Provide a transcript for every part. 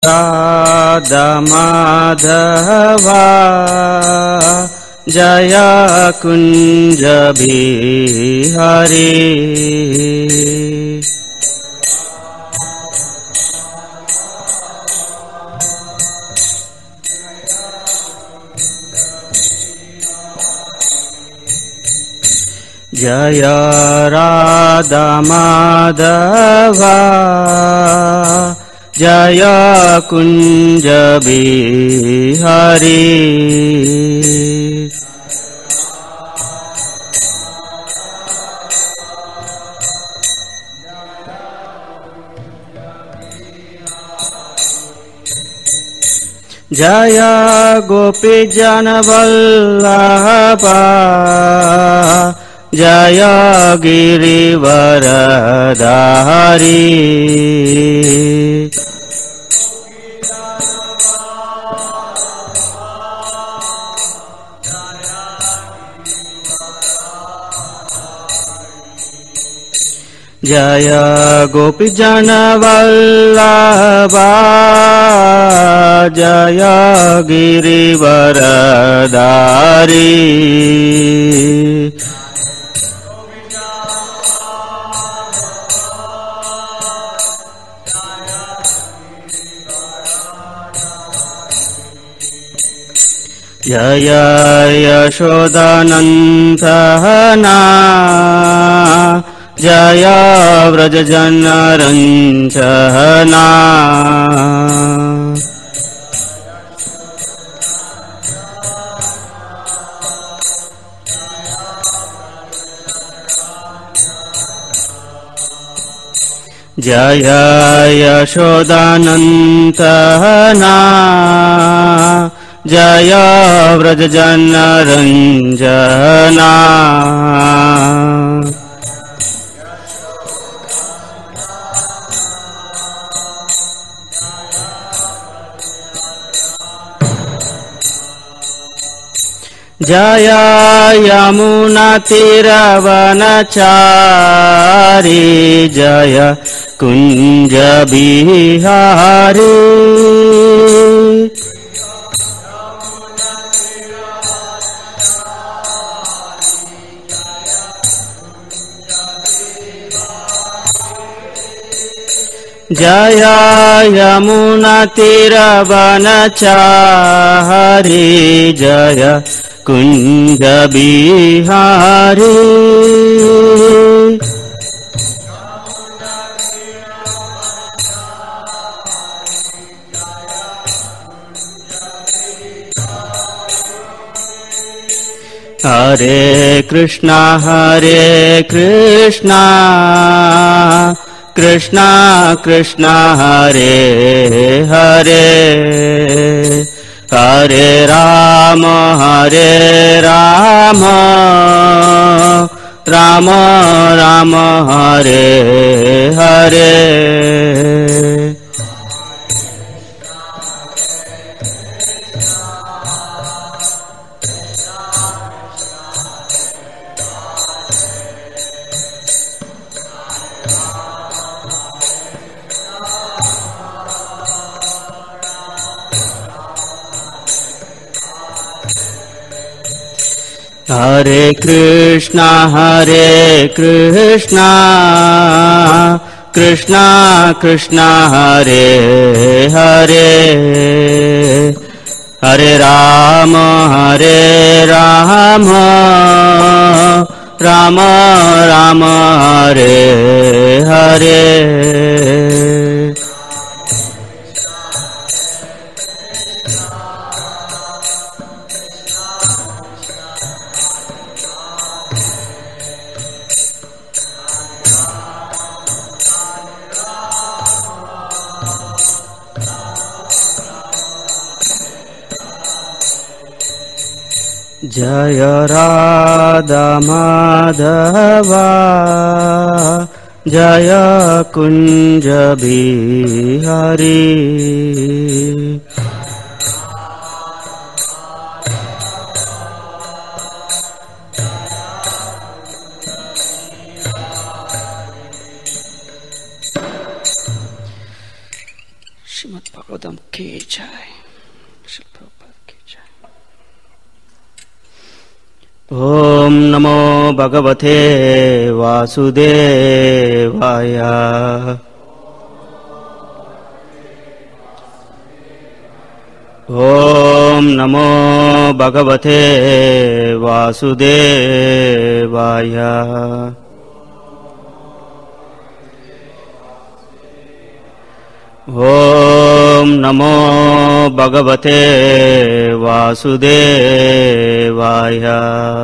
राधा माधवा जय कुंज बिहारी जय राधा माधवा जय कुंज बिहारी जय गोपी जन वल्लभा जय गिरिवरधारी जय गोपी जन वल्लभा जय गिरिवरधारी जय यशोदानन्दना जय व्रजजनरञ्जना जय यशोदानन्दना जय व्रजजनरञ्जना जय यमुनातीरवनचारी जय कुंज बिहारी जय यमुनातीरवनचारी जय कुंज बिहारी हरे कृष्णा कृष्णा कृष्णा हरे हरे हरे राम राम राम हरे हरे हरे कृष्णा कृष्णा कृष्णा हरे हरे हरे राम राम राम हरे हरे जय राधा माधवा जय Kunj Bihari Shrimad Bhagavatam Satam ki jai. Srila Prabhupada ki jai. Om Namo Bhagavate Vasudevaya. Om Namo Bhagavate Vasudevaya. Om Namo Bhagavate Vasudevaya.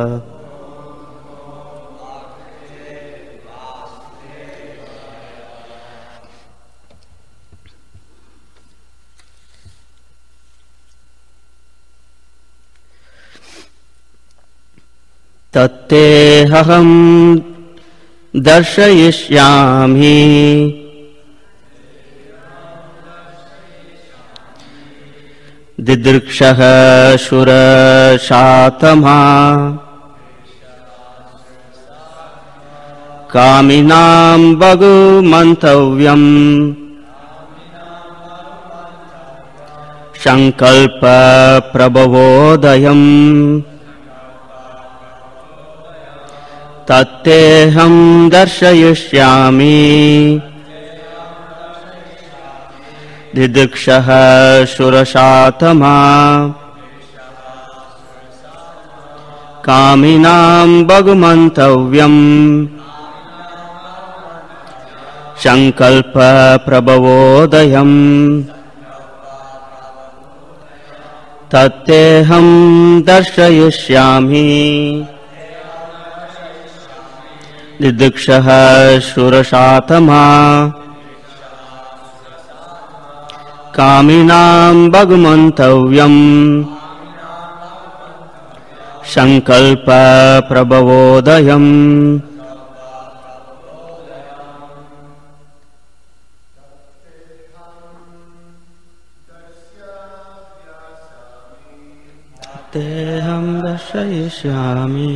Tattehaham darshayishyami didrikshaha shurashatama kaminam bhagumantavyam sankalpa prabhavodayam tatteham darshayishyami didrikshaha shurashatama kaminam bhagumantavyam sankalpa prabhavodayam tatteham darshayishyami didrikshaha shurashatama kaminam bhagumantavyam sankalpa prabhavodayam tatteham darshayishyami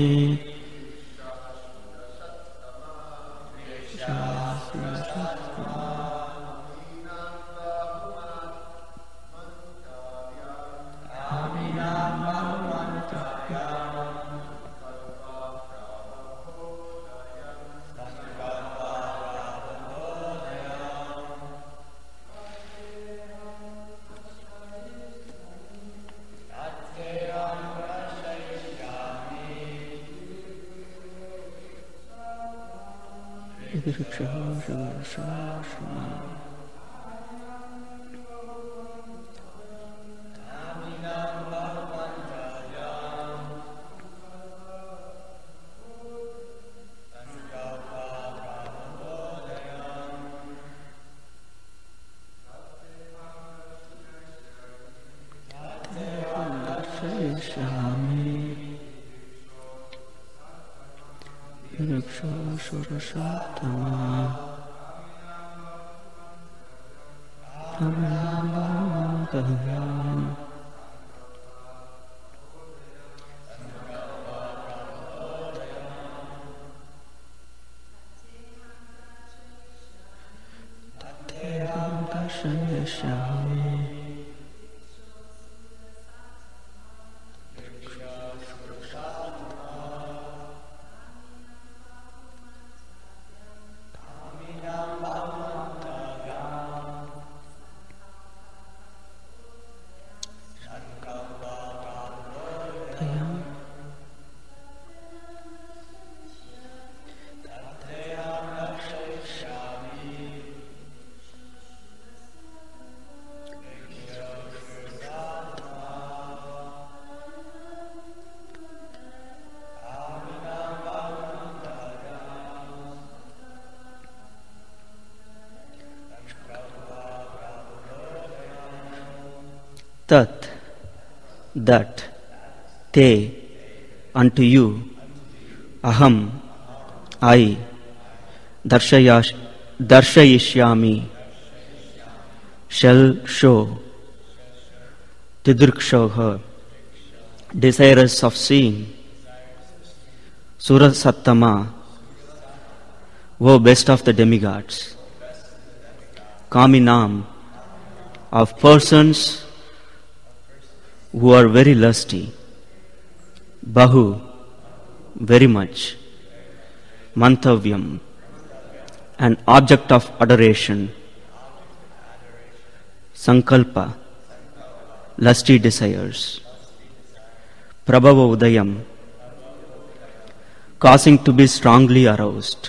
Tat, that, te, unto you, aham, I, darshayishyami, shall show, didrikshoha, desirous of seeing, Surasattama, O best of the demigods, Kaminam, of persons who are very lusty. Bahu, very much. Mantavyam, an object of adoration. Sankalpa, lusty desires. Prabhava Udayam, causing to be strongly aroused.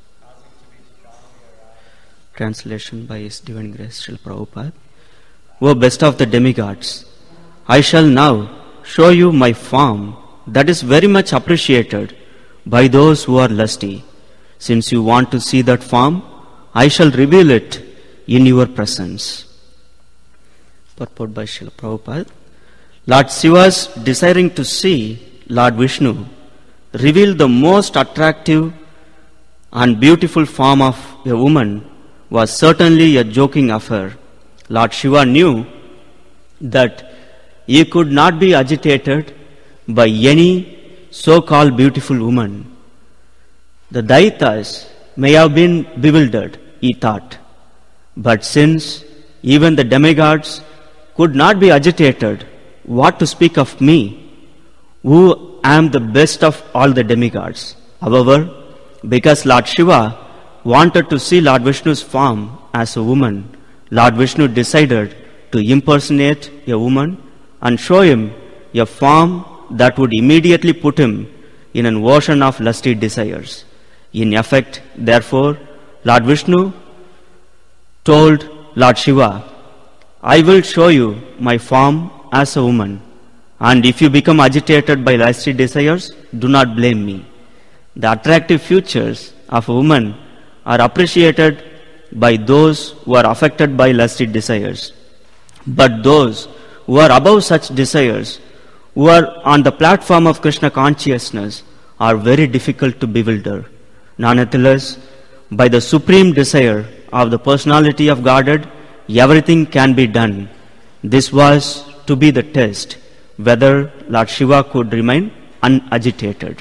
Translation by His Divine Grace Srila Prabhupada. O best of the demigods, I shall now show you my form that is very much appreciated by those who are lusty. Since you want to see that form, I shall reveal it in your presence. Purport by Srila Prabhupada. Lord Shiva's desiring to see Lord Vishnu reveal the most attractive and beautiful form of a woman was certainly a joking affair. Lord Shiva knew that he could not be agitated by any so-called beautiful woman. The Daitas may have been bewildered, he thought. But since even the demigods could not be agitated, what to speak of me, who am the best of all the demigods? However, because Lord Shiva wanted to see Lord Vishnu's form as a woman, Lord Vishnu decided to impersonate a woman and show him a form that would immediately put him in an ocean of lusty desires. In effect, therefore, Lord Vishnu told Lord Shiva, I will show you my form as a woman, and if you become agitated by lusty desires, do not blame me. The attractive features of a woman are appreciated by those who are affected by lusty desires. But those who are above such desires, who are on the platform of Krishna consciousness, are very difficult to bewilder. Nonetheless, by the supreme desire of the personality of Godhead, everything can be done. This was to be the test, whether Lord Shiva could remain unagitated.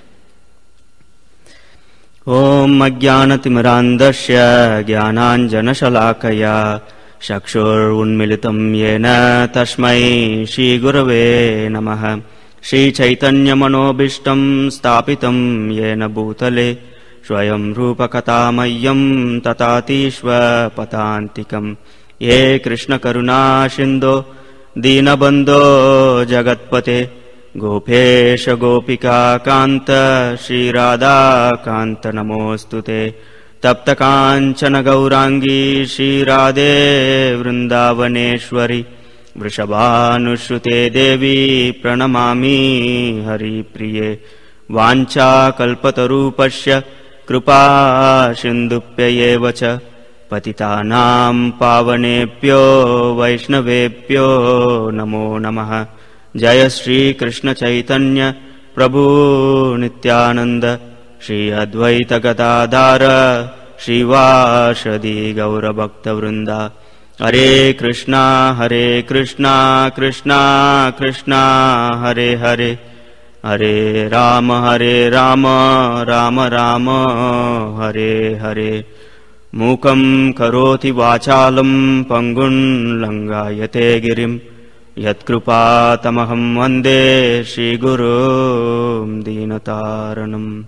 Om Ajnanatimrandasya Jnananjanashalakaya Shakshur Unmilitam Yena Tashmai Shri Gurave Namaha Shri Chaitanya Manobishtam Stapitam Yena Bhutale Swayam Rupa Katamayam Tatatishva Patantikam Ye Krishna Karuna Shindo Dinabandho Jagatpate Gopesha Gopika Kanta Shri Radha Kanta Namostute Tapta Kanchana Gaurangi Shri Radhe Vrindavaneshwari Vrishabhanushrute Devi Pranamami Hari Priye Vancha Kalpatarupasya Krupa Shindupyayevacha Patitanam Pavanepyo Vaishnavepyo Namo Namaha Jaya Shri Krishna Chaitanya Prabhu Nityananda Shri Advaita Gadadhara Shri Vashadi Gaura Bhakta Vrinda Hare Krishna Krishna Krishna Hare Hare Hare Rama Rama Rama Hare Hare Mukam Karoti Vachalam Pangun Langayate Girim Yatkrupa Tamaham Vande Shri Guru Dinataranam.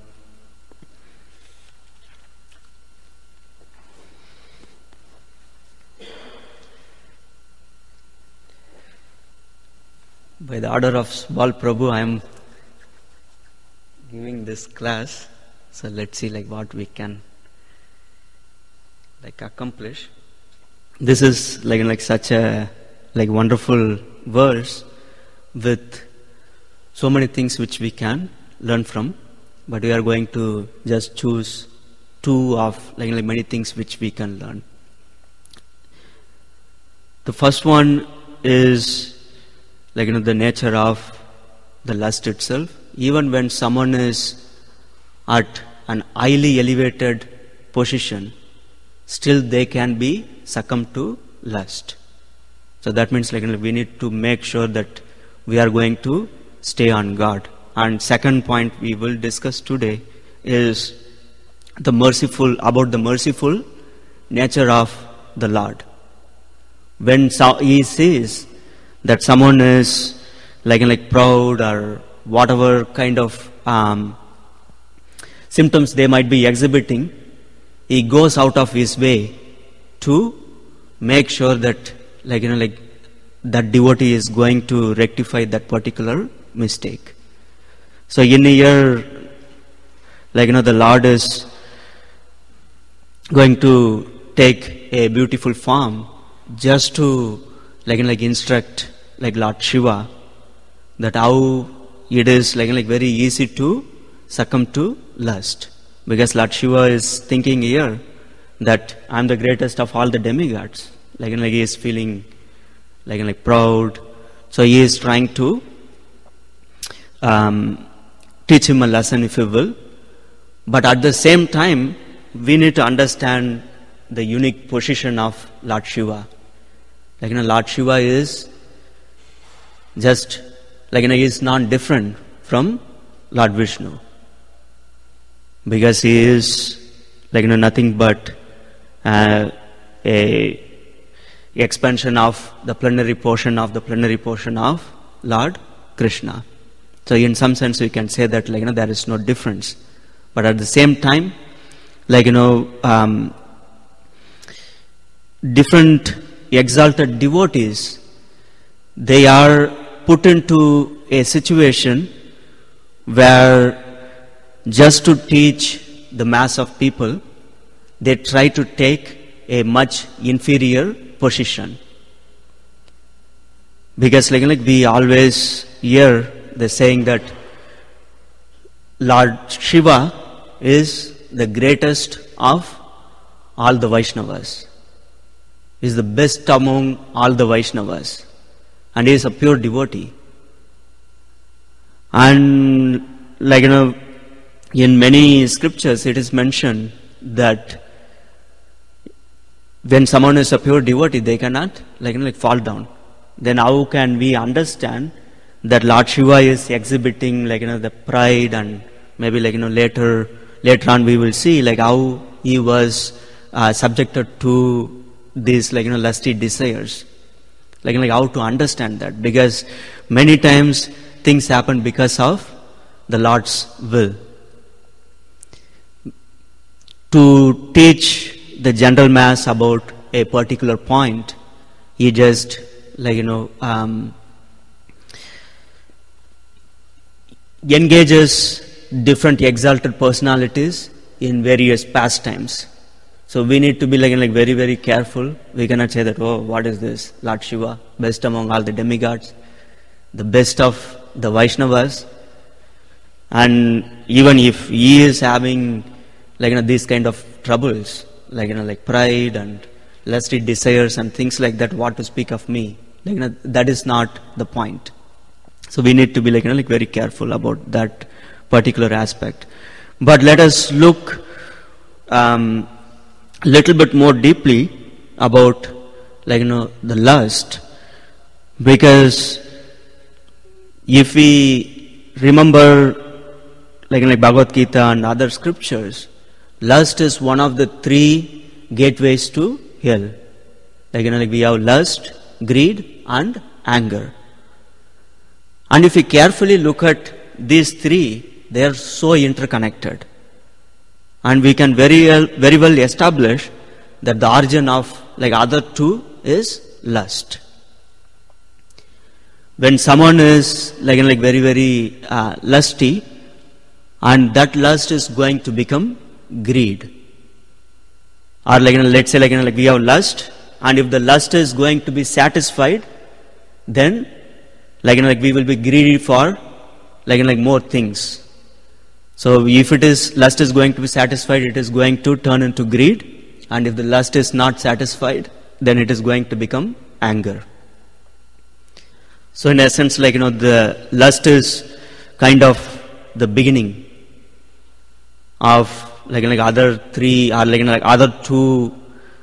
By the order of Bal Prabhu, I am giving this class. So let's see what we can accomplish. This is such a wonderful verse with so many things which we can learn from, but we are going to just choose two of many things which we can learn. The first one is the nature of the lust itself. Even when someone is at an highly elevated position, still they can be succumbed to lust. So that means we need to make sure that we are going to stay on God. And second point we will discuss today is about the merciful nature of the Lord. when he sees that someone is like proud or whatever kind of symptoms they might be exhibiting, he goes out of his way to make sure that that devotee is going to rectify that particular mistake. So in a year, the Lord is going to take a beautiful form just to instruct Lord Shiva that how it is very easy to succumb to lust. Because Lord Shiva is thinking here that I am the greatest of all the demigods. He is feeling proud. So he is trying to teach him a lesson, if you will. But at the same time, we need to understand the unique position of Lord Shiva. Lord Shiva is just he is not different from Lord Vishnu, because he is nothing but a expansion of the plenary portion of Lord Krishna. So in some sense we can say that there is no difference, but at the same time different exalted devotees, they are put into a situation where just to teach the mass of people, they try to take a much inferior position. Because we always hear the saying that Lord Shiva is the greatest of all the Vaishnavas, is the best among all the Vaishnavas, and he is a pure devotee. And in many scriptures it is mentioned that when someone is a pure devotee, they cannot fall down. Then how can we understand that Lord Shiva is exhibiting the pride, and maybe later on we will see how he was subjected to these lusty desires, how to understand that, because many times things happen because of the Lord's will. To teach the general mass about a particular point, he just engages different exalted personalities in various pastimes. So we need to be very, very careful. We cannot say that, oh, what is this? Lord Shiva, best among all the demigods, the best of the Vaishnavas. And even if he is having these kind of troubles, pride and lusty desires and things like that, what to speak of me? That is not the point. So we need to be very careful about that particular aspect. But let us look little bit more deeply about the lust, because if we remember Bhagavad Gita and other scriptures, lust is one of the 3 gateways to hell. We have lust, greed and anger. And if we carefully look at these 3, they are so interconnected. And we can very well establish that the origin of other 2 is lust. When someone is very, very lusty, and that lust is going to become greed. Or let's say we have lust, and if the lust is going to be satisfied, then we will be greedy for more things. So if lust is going to be satisfied, it is going to turn into greed, and if the lust is not satisfied, then it is going to become anger. So in essence, the lust is kind of the beginning of other 3 or other 2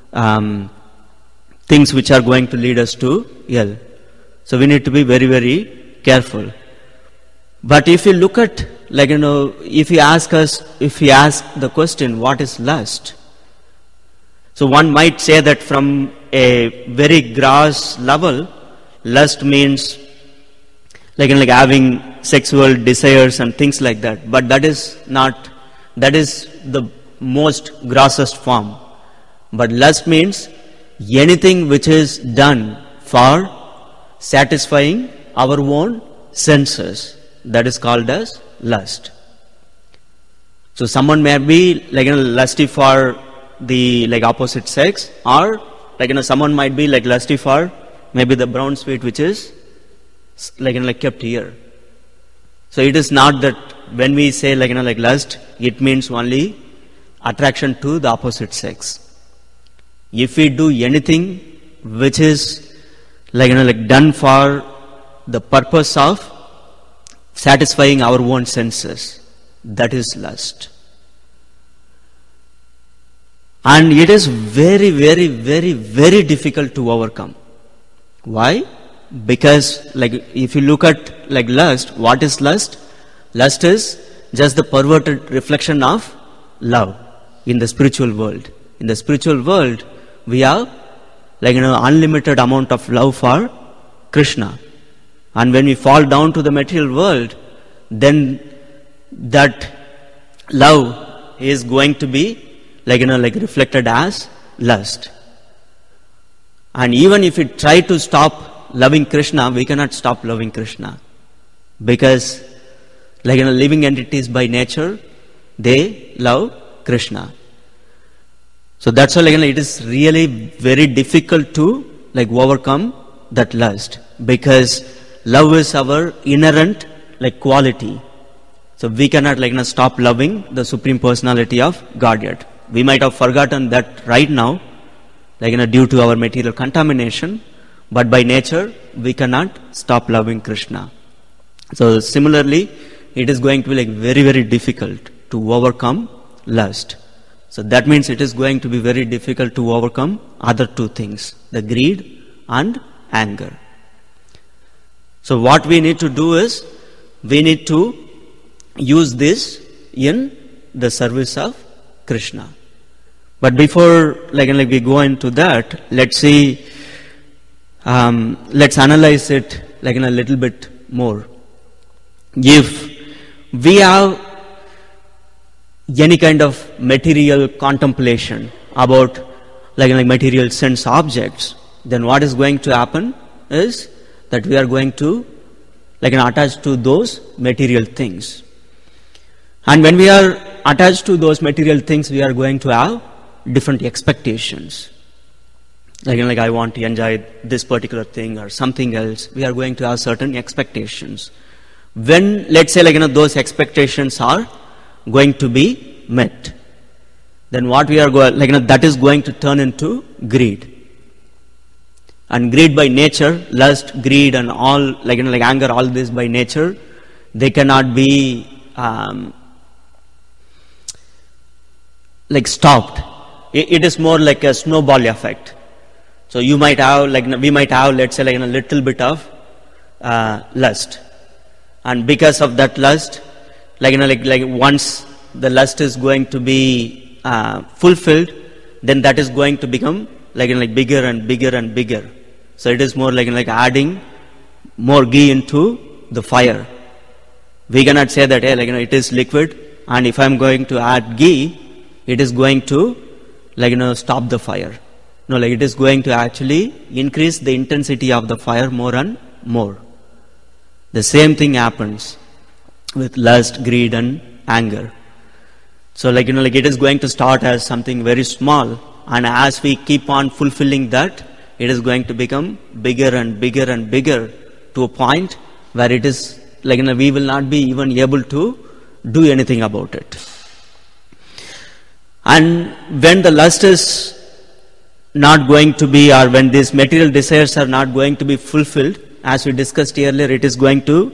things which are going to lead us to hell. So we need to be very, very careful. But if you look at if you ask the question, what is lust? So one might say that from a very gross level, lust means like having sexual desires and things like that. But that is the most grossest form. But lust means anything which is done for satisfying our own senses. That is called as lust. So someone may be lusty for the opposite sex, or someone might be lusty for maybe the brown sweet which is kept here. So it is not that when we say lust, it means only attraction to the opposite sex. If we do anything which is done for the purpose of satisfying our own senses, that is lust. And it is very, very, very, very difficult to overcome. Why? Because if you look at lust, what is lust? Lust is just the perverted reflection of love in the spiritual world. In the spiritual world, we have unlimited amount of love for Krishna. And when we fall down to the material world, then that love is going to be reflected as lust. And even if we try to stop loving Krishna, we cannot stop loving Krishna, because living entities by nature, they love Krishna. So that's why it is really very difficult to overcome that lust, because love is our inherent quality. So we cannot stop loving the Supreme Personality of Godhead. We might have forgotten that right now, due to our material contamination, but by nature we cannot stop loving Krishna. So similarly, it is going to be very, very difficult to overcome lust. So that means it is going to be very difficult to overcome other two things, the greed and anger. So what we need to do is, we need to use this in the service of Krishna. But before we go into that, let's see, let's analyze it a little bit more. If we have any kind of material contemplation about material sense objects, then what is going to happen is that we are going to attach to those material things. And when we are attached to those material things, we are going to have different expectations. I want to enjoy this particular thing or something else. We are going to have certain expectations. When, let's say, those expectations are going to be met, then what we are going, that is going to turn into greed. And greed by nature, lust, greed, and all, anger, all this by nature, they cannot be stopped. It is more like a snowball effect. So you might have, we might have, let's say, a little bit of lust, and because of that lust, once the lust is going to be fulfilled, then that is going to become bigger and bigger and bigger. So it is more like adding more ghee into the fire. We cannot say that it is liquid, and if I am going to add ghee, it is going to stop the fire. No, it is going to actually increase the intensity of the fire more and more. The same thing happens with lust, greed, and anger. So it is going to start as something very small, and as we keep on fulfilling that, it is going to become bigger and bigger and bigger, to a point where it is we will not be even able to do anything about it. And when the lust is not going to be, or when these material desires are not going to be fulfilled, as we discussed earlier, it is going to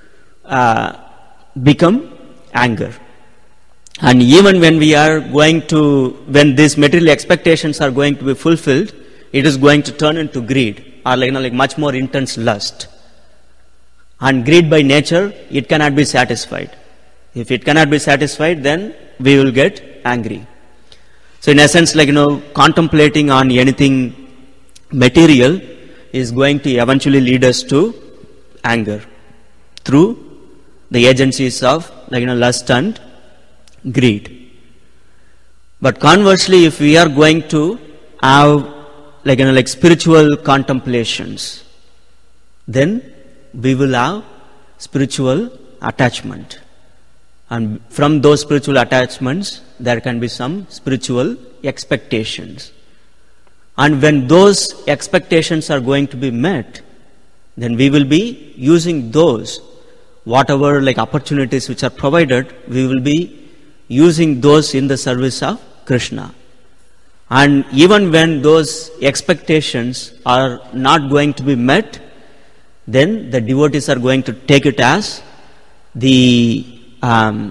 become anger. And even when when these material expectations are going to be fulfilled, it is going to turn into greed, or much more intense lust. And greed by nature, it cannot be satisfied. If it cannot be satisfied, then we will get angry. So in essence, contemplating on anything material is going to eventually lead us to anger through the agencies of lust and greed. But conversely, if we are going to have spiritual contemplations, then we will have spiritual attachment. And from those spiritual attachments, there can be some spiritual expectations. And when those expectations are going to be met, then we will be using those, whatever opportunities which are provided, we will be using those in the service of Krishna. And even when those expectations are not going to be met, then the devotees are going to take it as the plan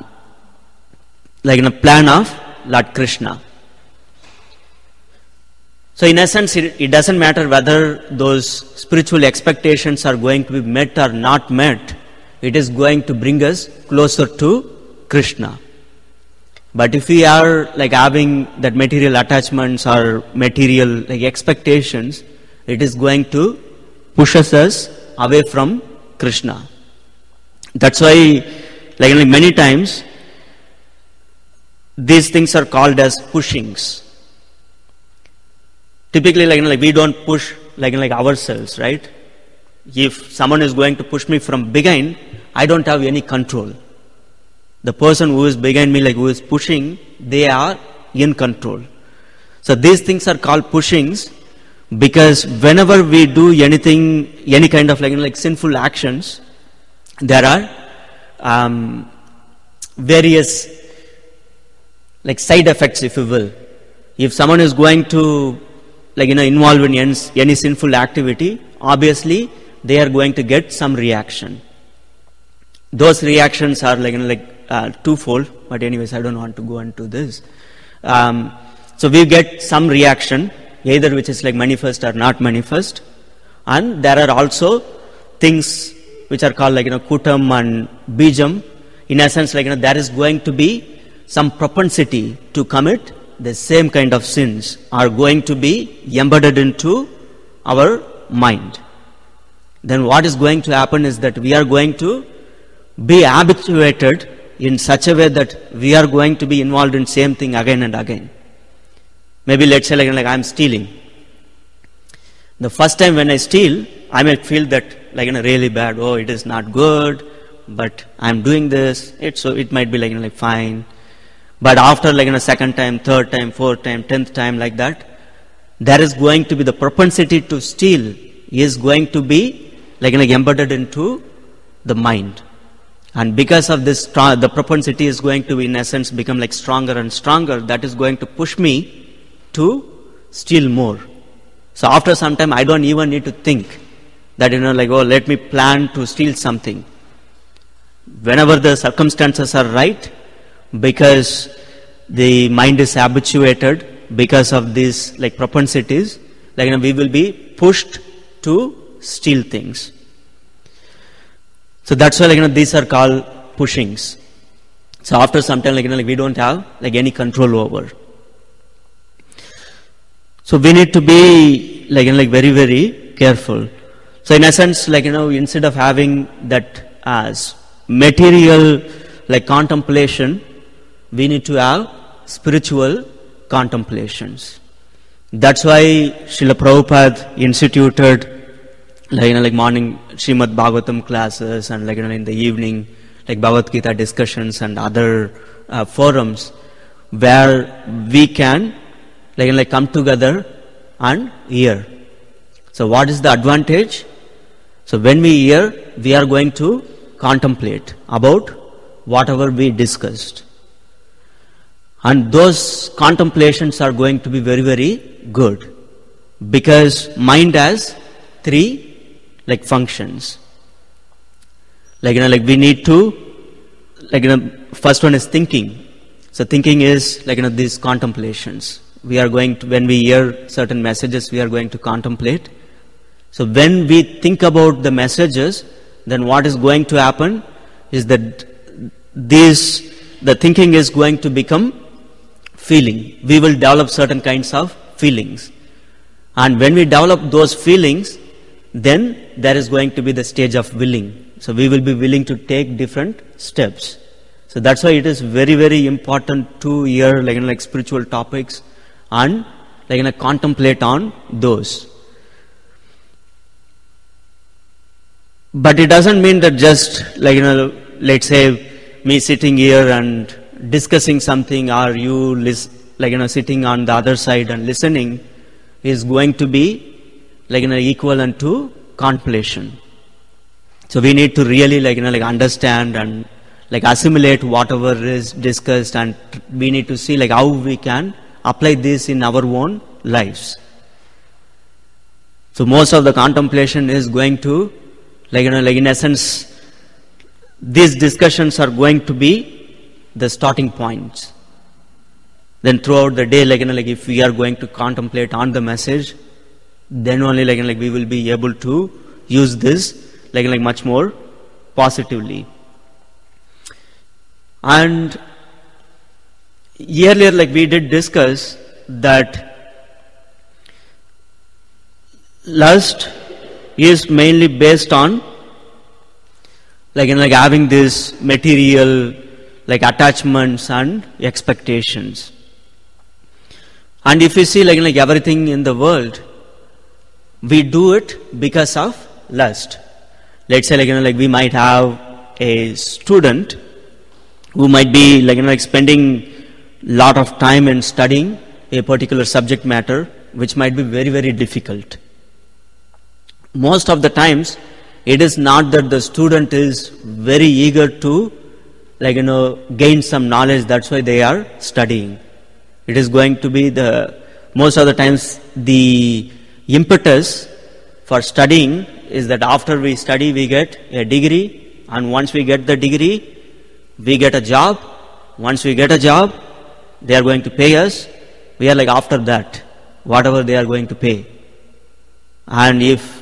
of Lord Krishna. So in essence, it doesn't matter whether those spiritual expectations are going to be met or not met. It is going to bring us closer to Krishna. But if we are having that material attachments or material expectations, it is going to push us away from Krishna. That's why many times these things are called as pushings. Typically we don't push ourselves, right? If someone is going to push me from behind, I don't have any control. The person who is behind me, who is pushing, they are in control. So these things are called pushings because whenever we do anything, any kind of sinful actions, there are various side effects, if you will. If someone is going to involve in any sinful activity, obviously they are going to get some reaction. Those reactions are twofold, but anyways, I don't want to go into this. So we get some reaction, either which is manifest or not manifest, and there are also things which are called kutam and bijam. In essence, there is going to be some propensity to commit the same kind of sins are going to be embedded into our mind. Then what is going to happen is that we are going to be habituated in such a way that we are going to be involved in same thing again and again. Maybe let's say I am stealing. The first time when I steal, I may feel that really bad. Oh, it is not good, but I am doing this. It might be fine. But after second time, third time, fourth time, 10th time like that, there is going to be the propensity to steal is going to be embedded into the mind. And because of this, the propensity is going to in essence become stronger and stronger. That is going to push me to steal more. So after some time, I don't even need to think that oh, let me plan to steal something. Whenever the circumstances are right, because the mind is habituated because of these propensities, we will be pushed to steal things. So that's why these are called pushings. So after some time we don't have any control over. So we need to be very, very careful. So in essence, instead of having that as material contemplation, we need to have spiritual contemplations. That's why Srila Prabhupada instituted morning Srimad Bhagavatam classes and in the evening Bhagavad Gita discussions and other forums where we can come together and hear. So what is the advantage? So when we hear, we are going to contemplate about whatever we discussed. And those contemplations are going to be very, very good because mind has three functions. We need to, first one is thinking. So thinking is these contemplations. We are going to, when we hear certain messages, we are going to contemplate. So when we think about the messages, then what is going to happen is that the thinking is going to become feeling. We will develop certain kinds of feelings. And when we develop those feelings, then there is going to be the stage of willing. So we will be willing to take different steps. So that's why it is very, very important to hear like spiritual topics and contemplate on those. But it doesn't mean that just let's say me sitting here and discussing something, or you sitting on the other side and listening is going to be equivalent to contemplation. So we need to really understand and assimilate whatever is discussed, and we need to see how we can apply this in our own lives. So most of the contemplation is going to in essence, these discussions are going to be the starting points. Then throughout the day, if we are going to contemplate on the message, then only we will be able to use this much more positively. And earlier we did discuss that lust is mainly based on having this material attachments and expectations. And if you see everything in the world, we do it because of lust. Let's say we might have a student who might be spending lot of time in studying a particular subject matter, which might be very, very difficult. Most of the times, it is not that the student is very eager to gain some knowledge, that's why they are studying. It is going to be most of the times the impetus for studying is that after we study we get a degree, and once we get the degree we get a job. Once we get a job, they are going to pay us. We are after that, whatever they are going to pay. And if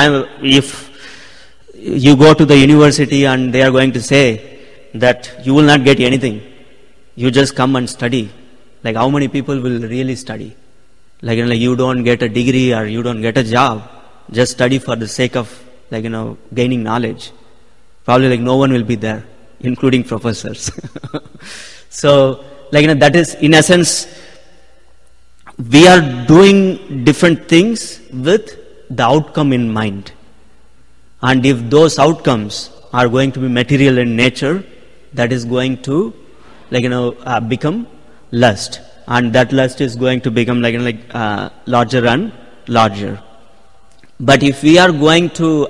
you go to the university and they are going to say that you will not get anything, you just come and study. How many people will really study? You don't get a degree or you don't get a job, just study for the sake of gaining knowledge. Probably no one will be there, including professors. So that is in essence, we are doing different things with the outcome in mind. And if those outcomes are going to be material in nature, that is going to become lust, and that lust is going to become larger and larger. But if you are going to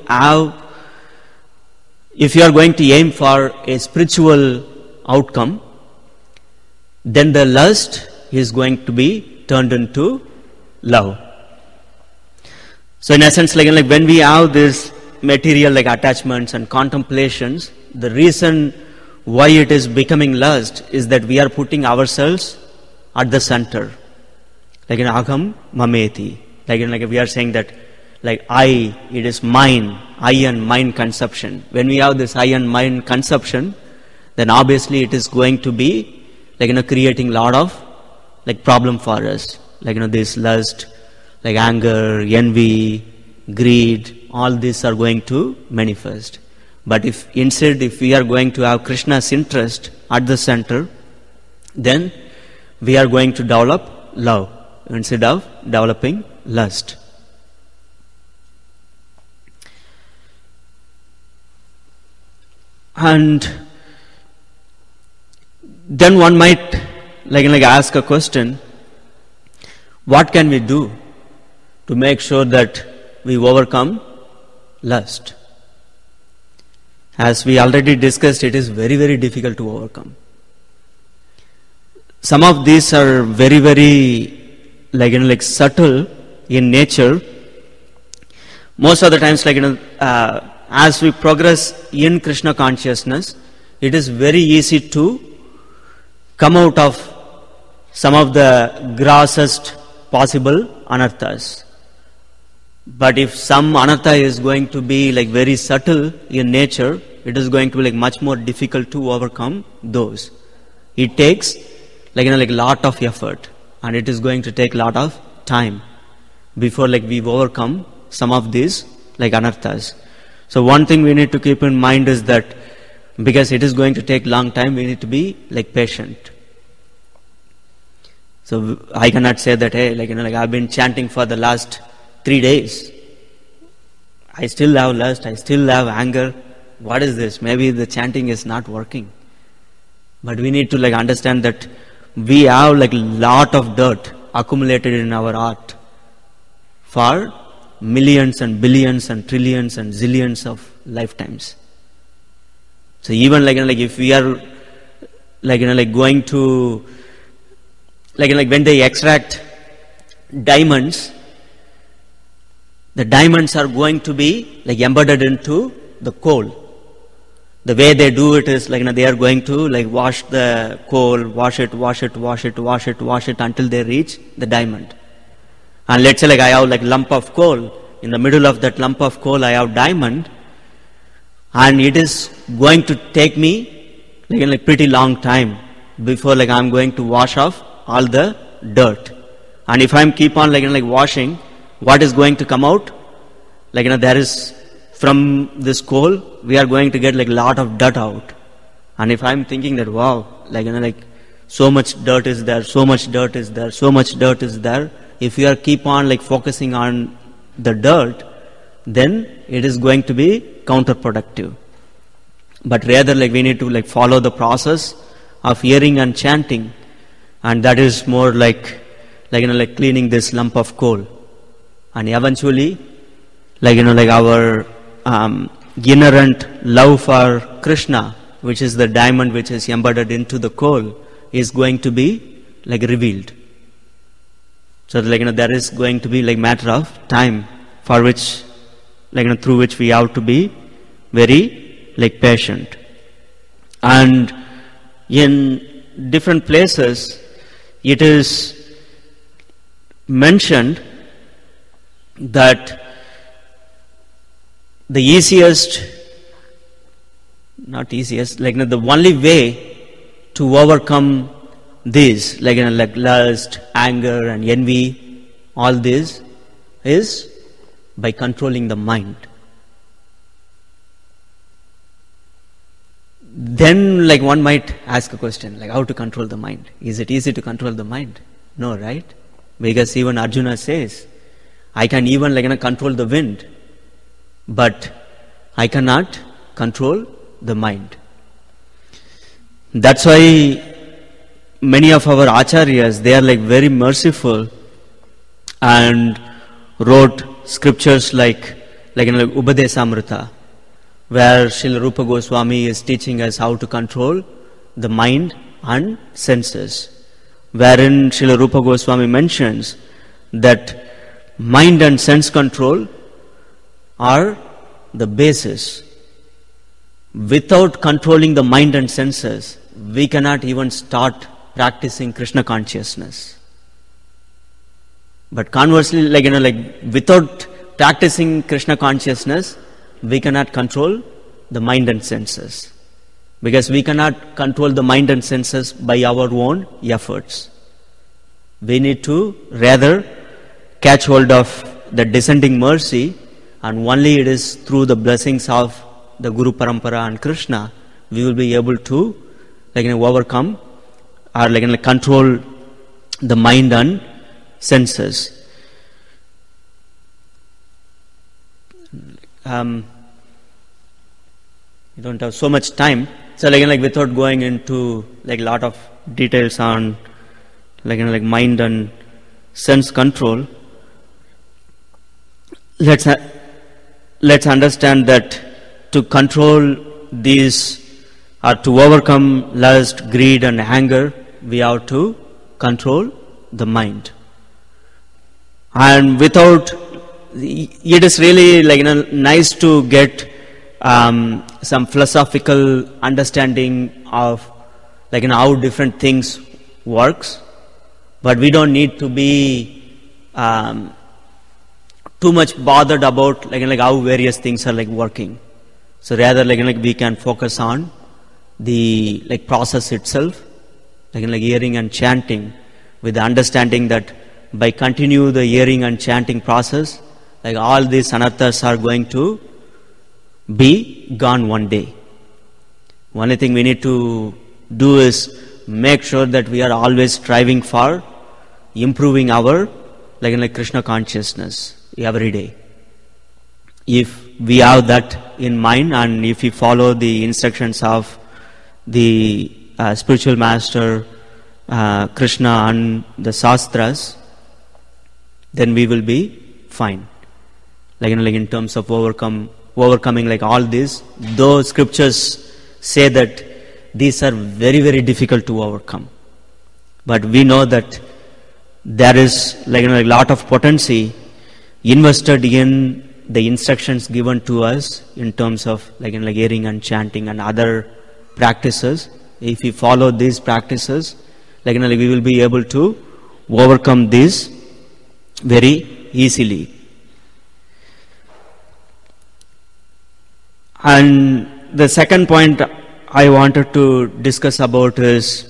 aim for a spiritual outcome, then the lust is going to be turned into love. So in essence, when we have this material attachments and contemplations, the reason why it is becoming lust is that we are putting ourselves at the center. Aham mameti. We are saying that I, it is mine, I and mine conception. When we have this I and mine conception, then obviously it is going to be creating lot of problem for us. This lust, anger, envy, greed, all these are going to manifest. But if we are going to have Krishna's interest at the center, then we are going to develop love instead of developing lust. And then one might ask a question, what can we do to make sure that we overcome lust? As we already discussed, it is very, very difficult to overcome. Some of these are very, very subtle in nature. Most of the times, as we progress in Krishna consciousness, it is very easy to come out of some of the grossest possible anarthas. But if some anartha is going to be very subtle in nature, it is going to be much more difficult to overcome those. It takes lot of effort, and it is going to take lot of time. before like we overcome some of these like anarthas. So one thing we need to keep in mind is that because it is going to take long time, we need to be like patient. So I cannot say that, hey, like I've been chanting for the last 3 days. I still have lust, I still have anger. What is this? Maybe the chanting is not working. But we need to like understand that we have like lot of dirt accumulated in our heart for millions and billions and trillions and zillions of lifetimes. So even like if we are like going to like when they extract diamonds, the diamonds are going to be like embedded into the coal. The way they do it is like they are going to like wash the coal, wash it until they reach the diamond. And let's say like I have like lump of coal. In the middle of that lump of coal I have diamond, and it is going to take me like pretty long time before like I'm going to wash off all the dirt. And if I'm keep on like washing, what is going to come out? Like there is from this coal we are going to get like lot of dirt out. And if I'm thinking that wow, like so much dirt is there, so much dirt is there, so much dirt is there, if you are keep on like focusing on the dirt, then it is going to be counterproductive. But rather like we need to like follow the process of hearing and chanting, and that is more like cleaning this lump of coal. And eventually like our inherent love for Krishna, which is the diamond which is embedded into the coal, is going to be like revealed. So there is going to be like matter of time for which through which we have to be very like patient. And in different places it is mentioned that the the only way to overcome this, like lust, anger and envy, all this is by controlling the mind. Then like one might ask a question, like how to control the mind? Is it easy to control the mind? No, right? Because even Arjuna says, I can even control the wind, but I cannot control the mind. That's why many of our acharyas, they are like very merciful and wrote scriptures like Upadesamrita, where Srila Rupa Goswami is teaching us how to control the mind and senses, wherein Srila Rupa Goswami mentions that mind and sense control are the basis. Without controlling the mind and senses, we cannot even start practicing Krishna consciousness. But conversely, without practicing Krishna consciousness, we cannot control the mind and senses. Because we cannot control the mind and senses by our own efforts. We need to rather catch hold of the descending mercy, and only it is through the blessings of the Guru Parampara and Krishna we will be able to overcome or control the mind and senses. We don't have so much time, so without going into lot of details on mind and sense control, let's understand that to control these or to overcome lust, greed and anger, we have to control the mind. And without, it is really nice to get some philosophical understanding of how different things works, but we don't need to be too much bothered about how various things are working. So rather we can focus on the process itself, hearing and chanting, with the understanding that by continue the hearing and chanting process, like all these anarthas are going to be gone one day. Only thing we need to do is make sure that we are always striving for improving our like Krishna consciousness every day. If we have that in mind, and if we follow the instructions of the spiritual master Krishna and the Shastras, then we will be fine. Like in terms of overcoming like all this, though scriptures say that these are very, very difficult to overcome. But we know that there is like a lot of potency invested in the instructions given to us in terms of like hearing and chanting and other practices. If we follow these practices, we will be able to overcome this very easily. And the second point I wanted to discuss about is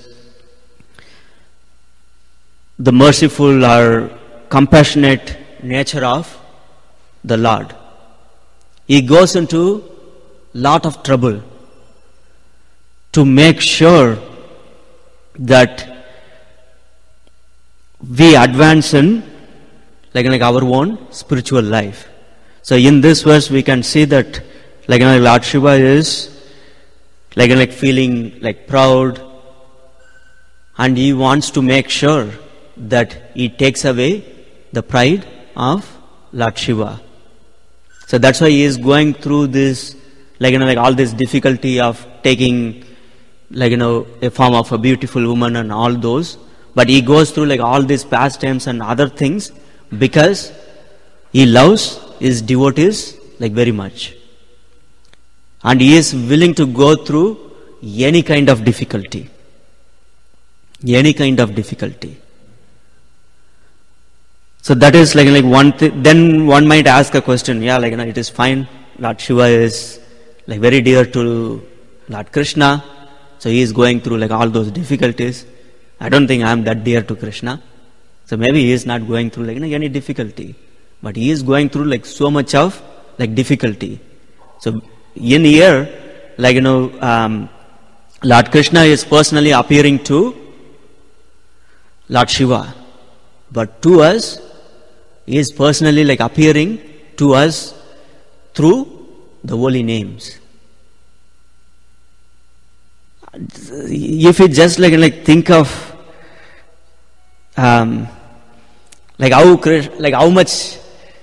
the merciful or compassionate nature of the Lord. He goes into lot of trouble to make sure that we advance in like our own spiritual life. So in this verse we can see that Lord Shiva is like feeling like proud, and he wants to make sure that he takes away the pride of Lord Shiva. So that's why he is going through this all this difficulty of taking a form of a beautiful woman and all those. But he goes through all these pastimes and other things because he loves his devotees very much. And he is willing to go through any kind of difficulty. Any kind of difficulty. So that is one thing. Then one might ask a question, it is fine. Lord Shiva is very dear to Lord Krishna. So he is going through all those difficulties. I don't think I am that dear to Krishna. So maybe he is not going through any difficulty. But he is going through so much of difficulty. So in here, Lord Krishna is personally appearing to Lord Shiva. But to us, he is personally appearing to us through the holy names. If you just think of how much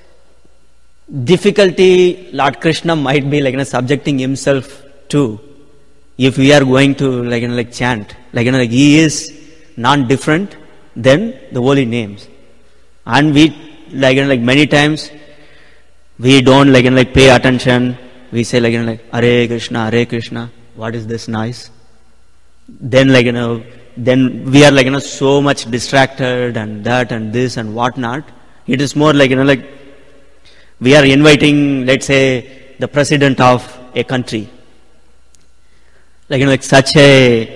difficulty Lord Krishna might be subjecting himself to, if we are going to chant, he is non-different than the holy names. And we many times we don't pay attention. We say Hare Krishna, what is this noise? Then then we are so much distracted and that and this and whatnot. It is more we are inviting, let's say, the president of a country. Such a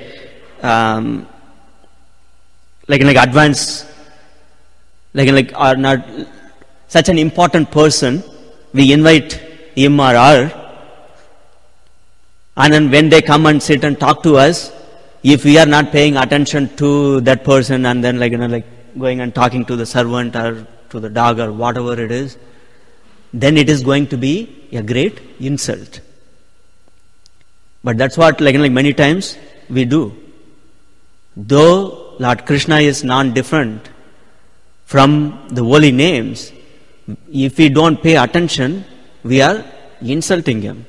advanced, or not such an important person. We invite him or her, and then when they come and sit and talk to us, if we are not paying attention to that person and then going and talking to the servant or to the dog or whatever it is, then it is going to be a great insult. But that's what many times we do. Though Lord Krishna is non-different from the holy names, if we don't pay attention, we are insulting him.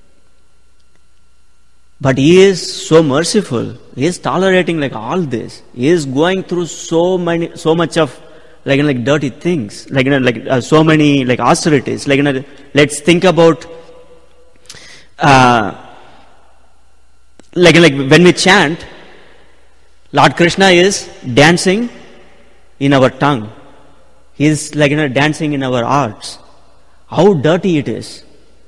But he is so merciful. He is tolerating all this. He is going through so much of dirty things, so many austerities. Let's think about when we chant, Lord Krishna is dancing in our tongue. He is dancing in our hearts. How dirty it is.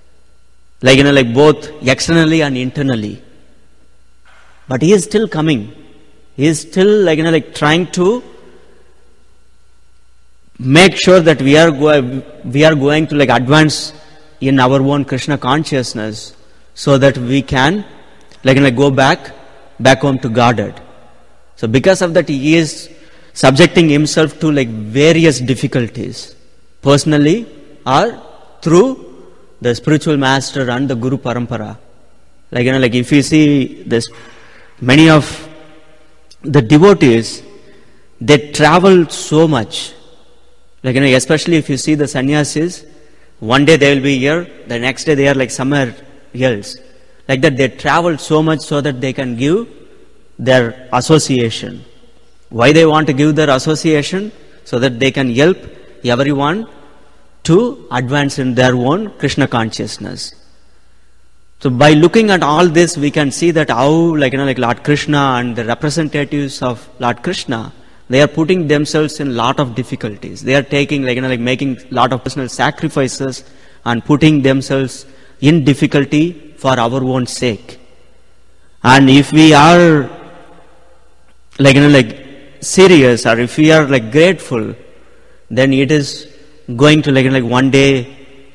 Both externally and internally. But he is still coming. He is still trying to make sure that we are going to like advance in our own Krishna consciousness, so that we can like go back home to Godhead. So because of that, he is subjecting himself to like various difficulties, personally or through the spiritual master and the Guru Parampara. Like if you see this, many of the devotees, they travel so much. Especially if you see the sannyasis, one day they will be here, the next day they are like somewhere else. Like that, they travel so much so that they can give their association. Why they want to give their association? So that they can help everyone to advance in their own Krishna consciousness. So by looking at all this, we can see that how like Lord Krishna and the representatives of Lord Krishna, they are putting themselves in lot of difficulties. They are taking making lot of personal sacrifices and putting themselves in difficulty for our own sake. And if we are serious, or if we are grateful, then it is going to one day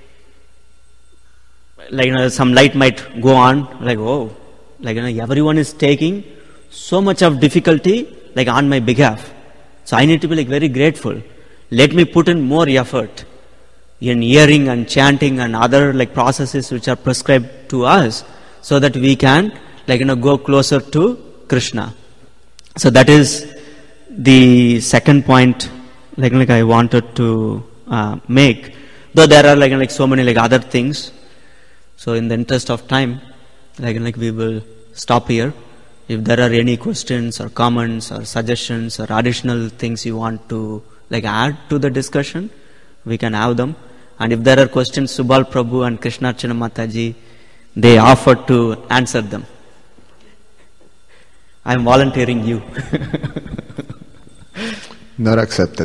some light might go on, everyone is taking so much of difficulty on my behalf. So I need to be very grateful. Let me put in more effort in hearing and chanting and other processes which are prescribed to us, so that we can go closer to Krishna. So that is the second point I wanted to make. Though there are so many other things. So in the interest of time, we will stop here. If there are any questions or comments or suggestions or additional things you want to add to the discussion, we can have them. And if there are questions, Subal Prabhu and Krishnarchana Mataji, they offer to answer them. I am volunteering you. Not accepted.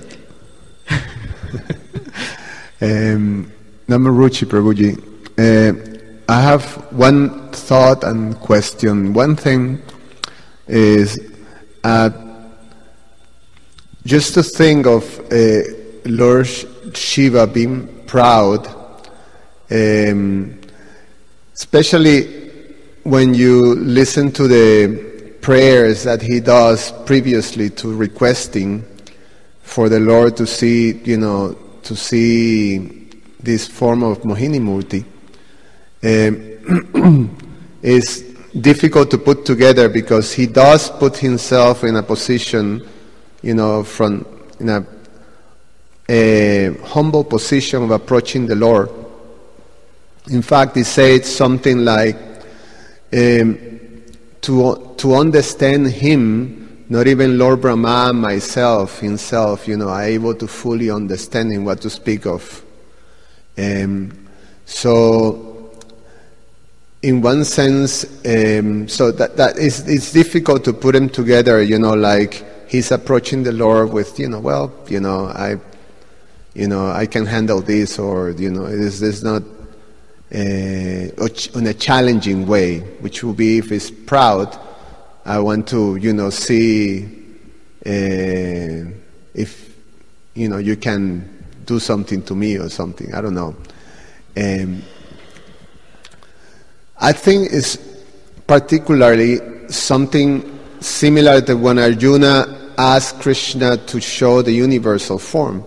Namaruchi Prabhuji. I have one thought and question. One thing is just to think of Lord Shiva being proud, especially when you listen to the prayers that he does previously to requesting for the Lord to see, to see this form of Mohini Murti. Is difficult to put together, because he does put himself in a position, in a humble position of approaching the Lord. In fact, he said something like, to understand him, not even Lord Brahma himself, are able to fully understand him, what to speak of. So, in one sense, so that is, it's difficult to put them together, he's approaching the Lord with, I can handle this, or, it is not in a challenging way, which will be if he's proud, I want to, see if, you can do something to me or something, I don't know. I think it's particularly something similar to when Arjuna asked Krishna to show the universal form.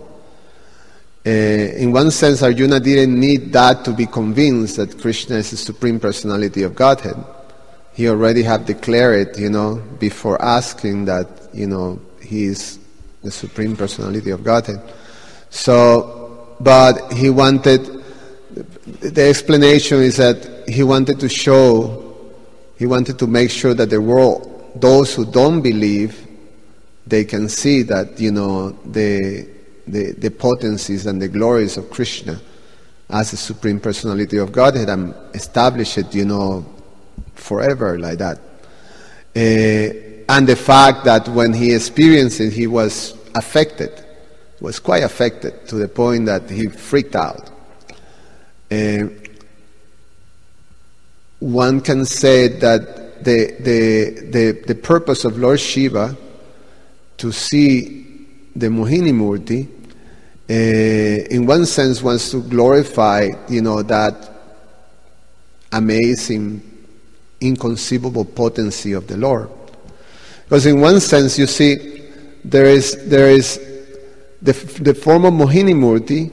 In one sense, Arjuna didn't need that to be convinced that Krishna is the Supreme Personality of Godhead. He already had declared it, before asking that, he is the Supreme Personality of Godhead. So, but he wanted, the explanation is that he wanted to make sure that the world, those who don't believe, they can see that, the potencies and the glories of Krishna as the Supreme Personality of Godhead, and establish it, forever like that. And the fact that when he experienced it, he was affected, was quite affected, to the point that he freaked out. One can say that the purpose of Lord Shiva to see the Mohini Murti in one sense wants to glorify, that amazing, inconceivable potency of the Lord. Because in one sense, you see, there is the form of Mohini Murti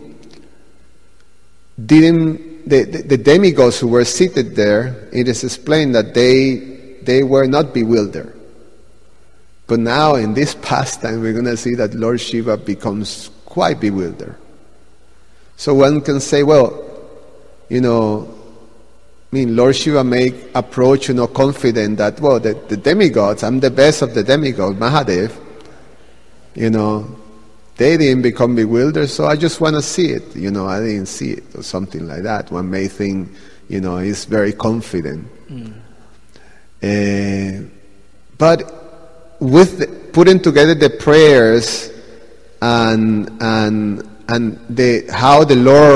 the demigods who were seated there, it is explained that they were not bewildered. But now in this pastime, we're going to see that Lord Shiva becomes quite bewildered. So one can say, well, Lord Shiva may approach, confident that, well, the demigods, I'm the best of the demigods, Mahadev, they didn't become bewildered, so I just want to see it. I didn't see it, or something like that. One may think, he's very confident. But with putting together the prayers and how the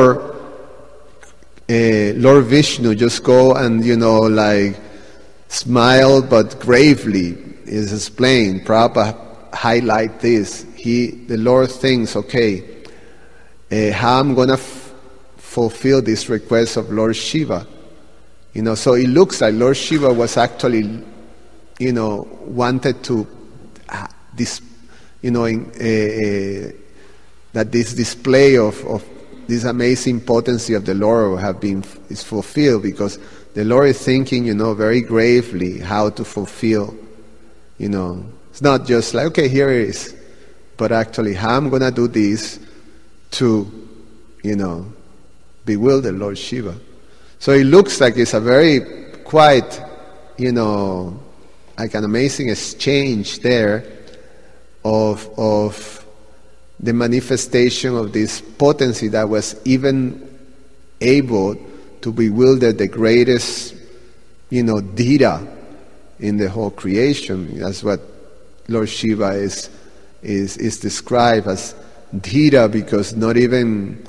Lord Vishnu just go and smile but gravely is explained. Prabhupada highlight this. The Lord thinks, okay, how I'm gonna fulfill this request of Lord Shiva. So it looks like Lord Shiva was actually, wanted to that this display of this amazing potency of the Lord is fulfilled, because the Lord is thinking, very gravely how to fulfill. It's not just like, okay, here it is, but actually how I'm going to do this to, bewilder Lord Shiva. So it looks like it's a very quite, like an amazing exchange there of the manifestation of this potency that was even able to bewilder the greatest, Dhira in the whole creation. That's what Lord Shiva is described as Dhira, because not even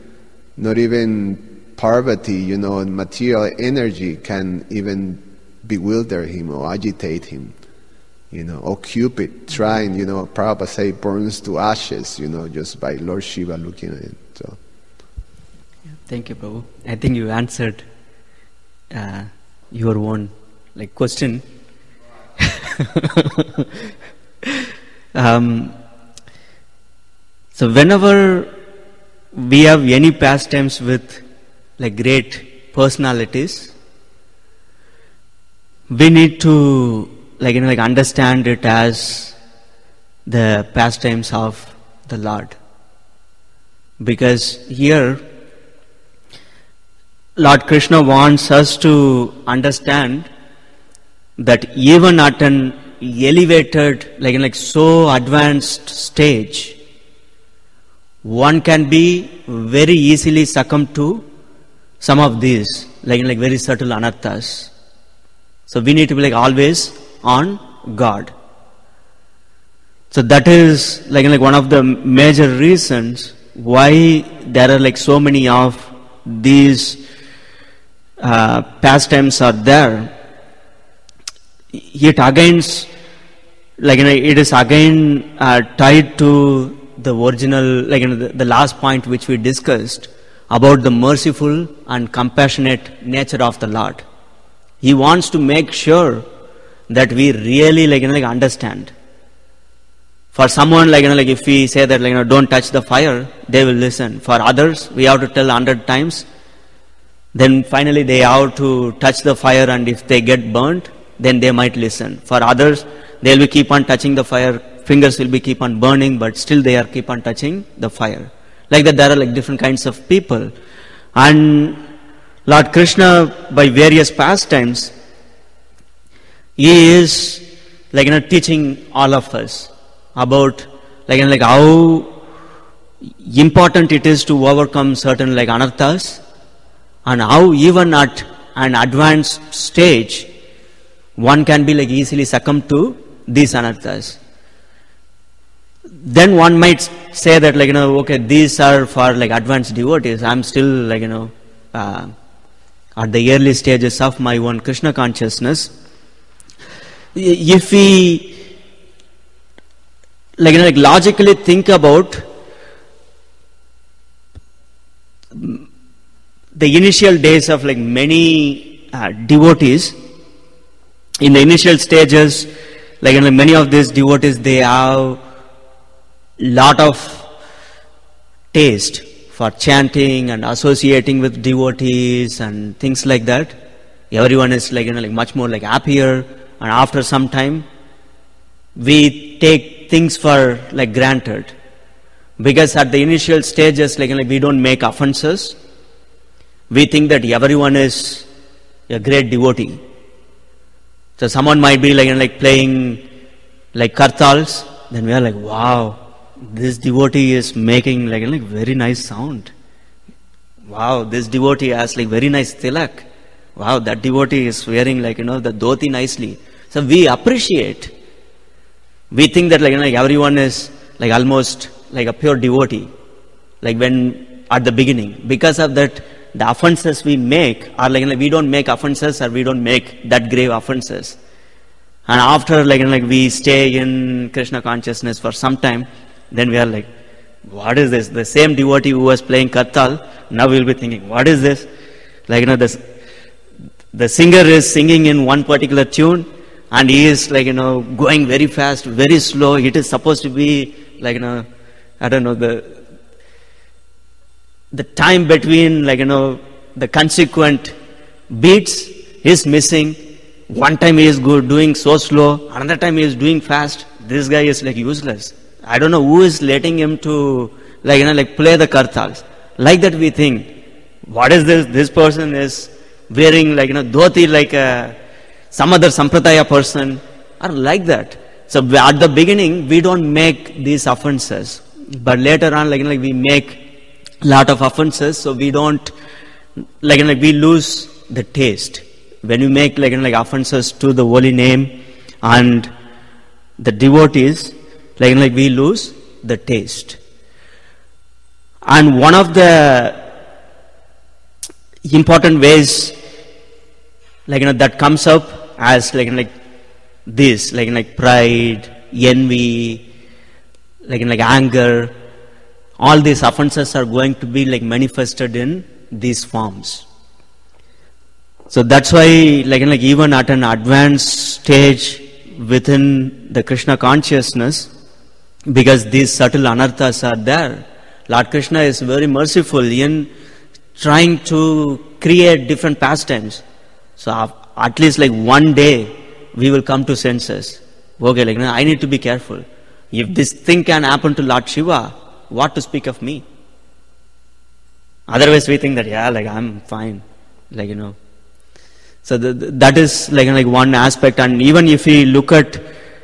Parvati, material energy can even bewilder him or agitate him. Or Cupid trying, Prabhupada say burns to ashes, just by Lord Shiva looking at it. So. Thank you, Prabhu. I think you answered your own question. So whenever we have any pastimes with great personalities, we need to understand it as the pastimes of the Lord. Because here Lord Krishna wants us to understand that even at an elevated, so advanced stage, one can be very easily succumb to some of these, very subtle anarthas. So we need to be always on guard. So that is one of the major reasons why there are so many of these pastimes are there. It again, it is again tied to the original, the last point which we discussed about the merciful and compassionate nature of the Lord. He wants to make sure that we really understand. For someone if we say that don't touch the fire, they will listen. For others, we have to tell 100 times. Then finally they have to touch the fire, and if they get burnt, then they might listen. For others, they will keep on touching the fire, fingers will be keep on burning, but still they are keep on touching the fire. Like that, there are different kinds of people. And Lord Krishna, by various pastimes, He is teaching all of us about how important it is to overcome certain anarthas, and how even at an advanced stage one can be easily succumb to these anarthas. Then one might say that okay, these are for advanced devotees. I'm still at the early stages of my own Krishna consciousness. If we logically think about the initial days of like many devotees, in the initial stages, like many of these devotees, they have lot of taste for chanting and associating with devotees and things like that. Everyone is like like much more like happier, and after some time we take things for like granted, because at the initial stages like we don't make offenses. We think that everyone is a great devotee. So someone might be like playing like kartals, then we are like, wow, this devotee is making like very nice sound. Wow, this devotee has like very nice tilak. Wow, that devotee is wearing like the dhoti nicely. So we appreciate. We think that like everyone is like almost like a pure devotee, like when at the beginning. Because of that, the offenses we make are like we don't make offenses, or we don't make that grave offenses. And after like we stay in Krishna consciousness for some time, then we are like, what is this? The same devotee who was playing kartal, now we will be thinking, what is this? Like the singer is singing in one particular tune, and he is like going very fast, very slow. It is supposed to be like I don't know, the time between like the consequent beats is missing. One time he is good, doing so slow, another time he is doing fast. This guy is like useless. I don't know who is letting him to like play the kartals. Like that we think, what is this? This person is wearing like dhoti like some other sampradaya person, or like that. So at the beginning we don't make these offenses, but later on like we make lot of offenses, so we don't like we lose the taste. When you make like offenses to the holy name and the devotees, like we lose the taste. And one of the important ways like that comes up as like this, like pride, envy, like anger. All these offenses are going to be like manifested in these forms. So that's why like even at an advanced stage within the Krishna consciousness, because these subtle anarthas are there, Lord Krishna is very merciful in trying to create different pastimes. So at least like one day we will come to senses. Okay, like I need to be careful. If this thing can happen to Lord Shiva, what to speak of me? Otherwise we think that like I'm fine, like So that is like one aspect. And even if we look at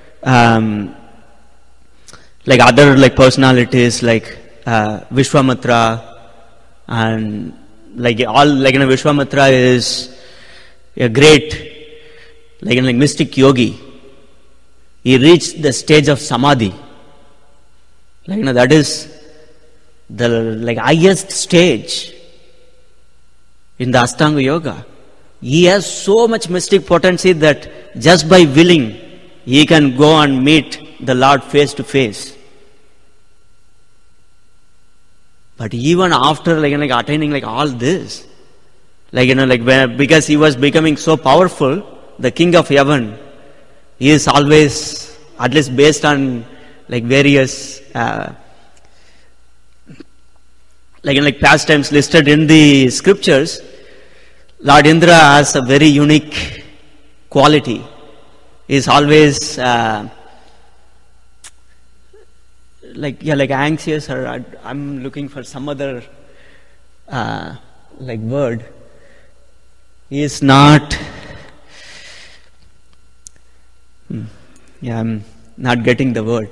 like other like personalities like Vishwamitra, and like all like Vishwamitra is a great like mystic yogi. He reached the stage of samadhi. Like that is the like highest stage in the Ashtanga Yoga. He has so much mystic potency that just by willing, he can go and meet the Lord face to face. But even after like attaining like all this, like because he was becoming so powerful, the king of heaven, he is always, at least based on like various like pastimes listed in the scriptures, Lord Indra has a very unique quality. He is always like anxious, or I'm looking for some other like word. He is not. I'm not getting the word.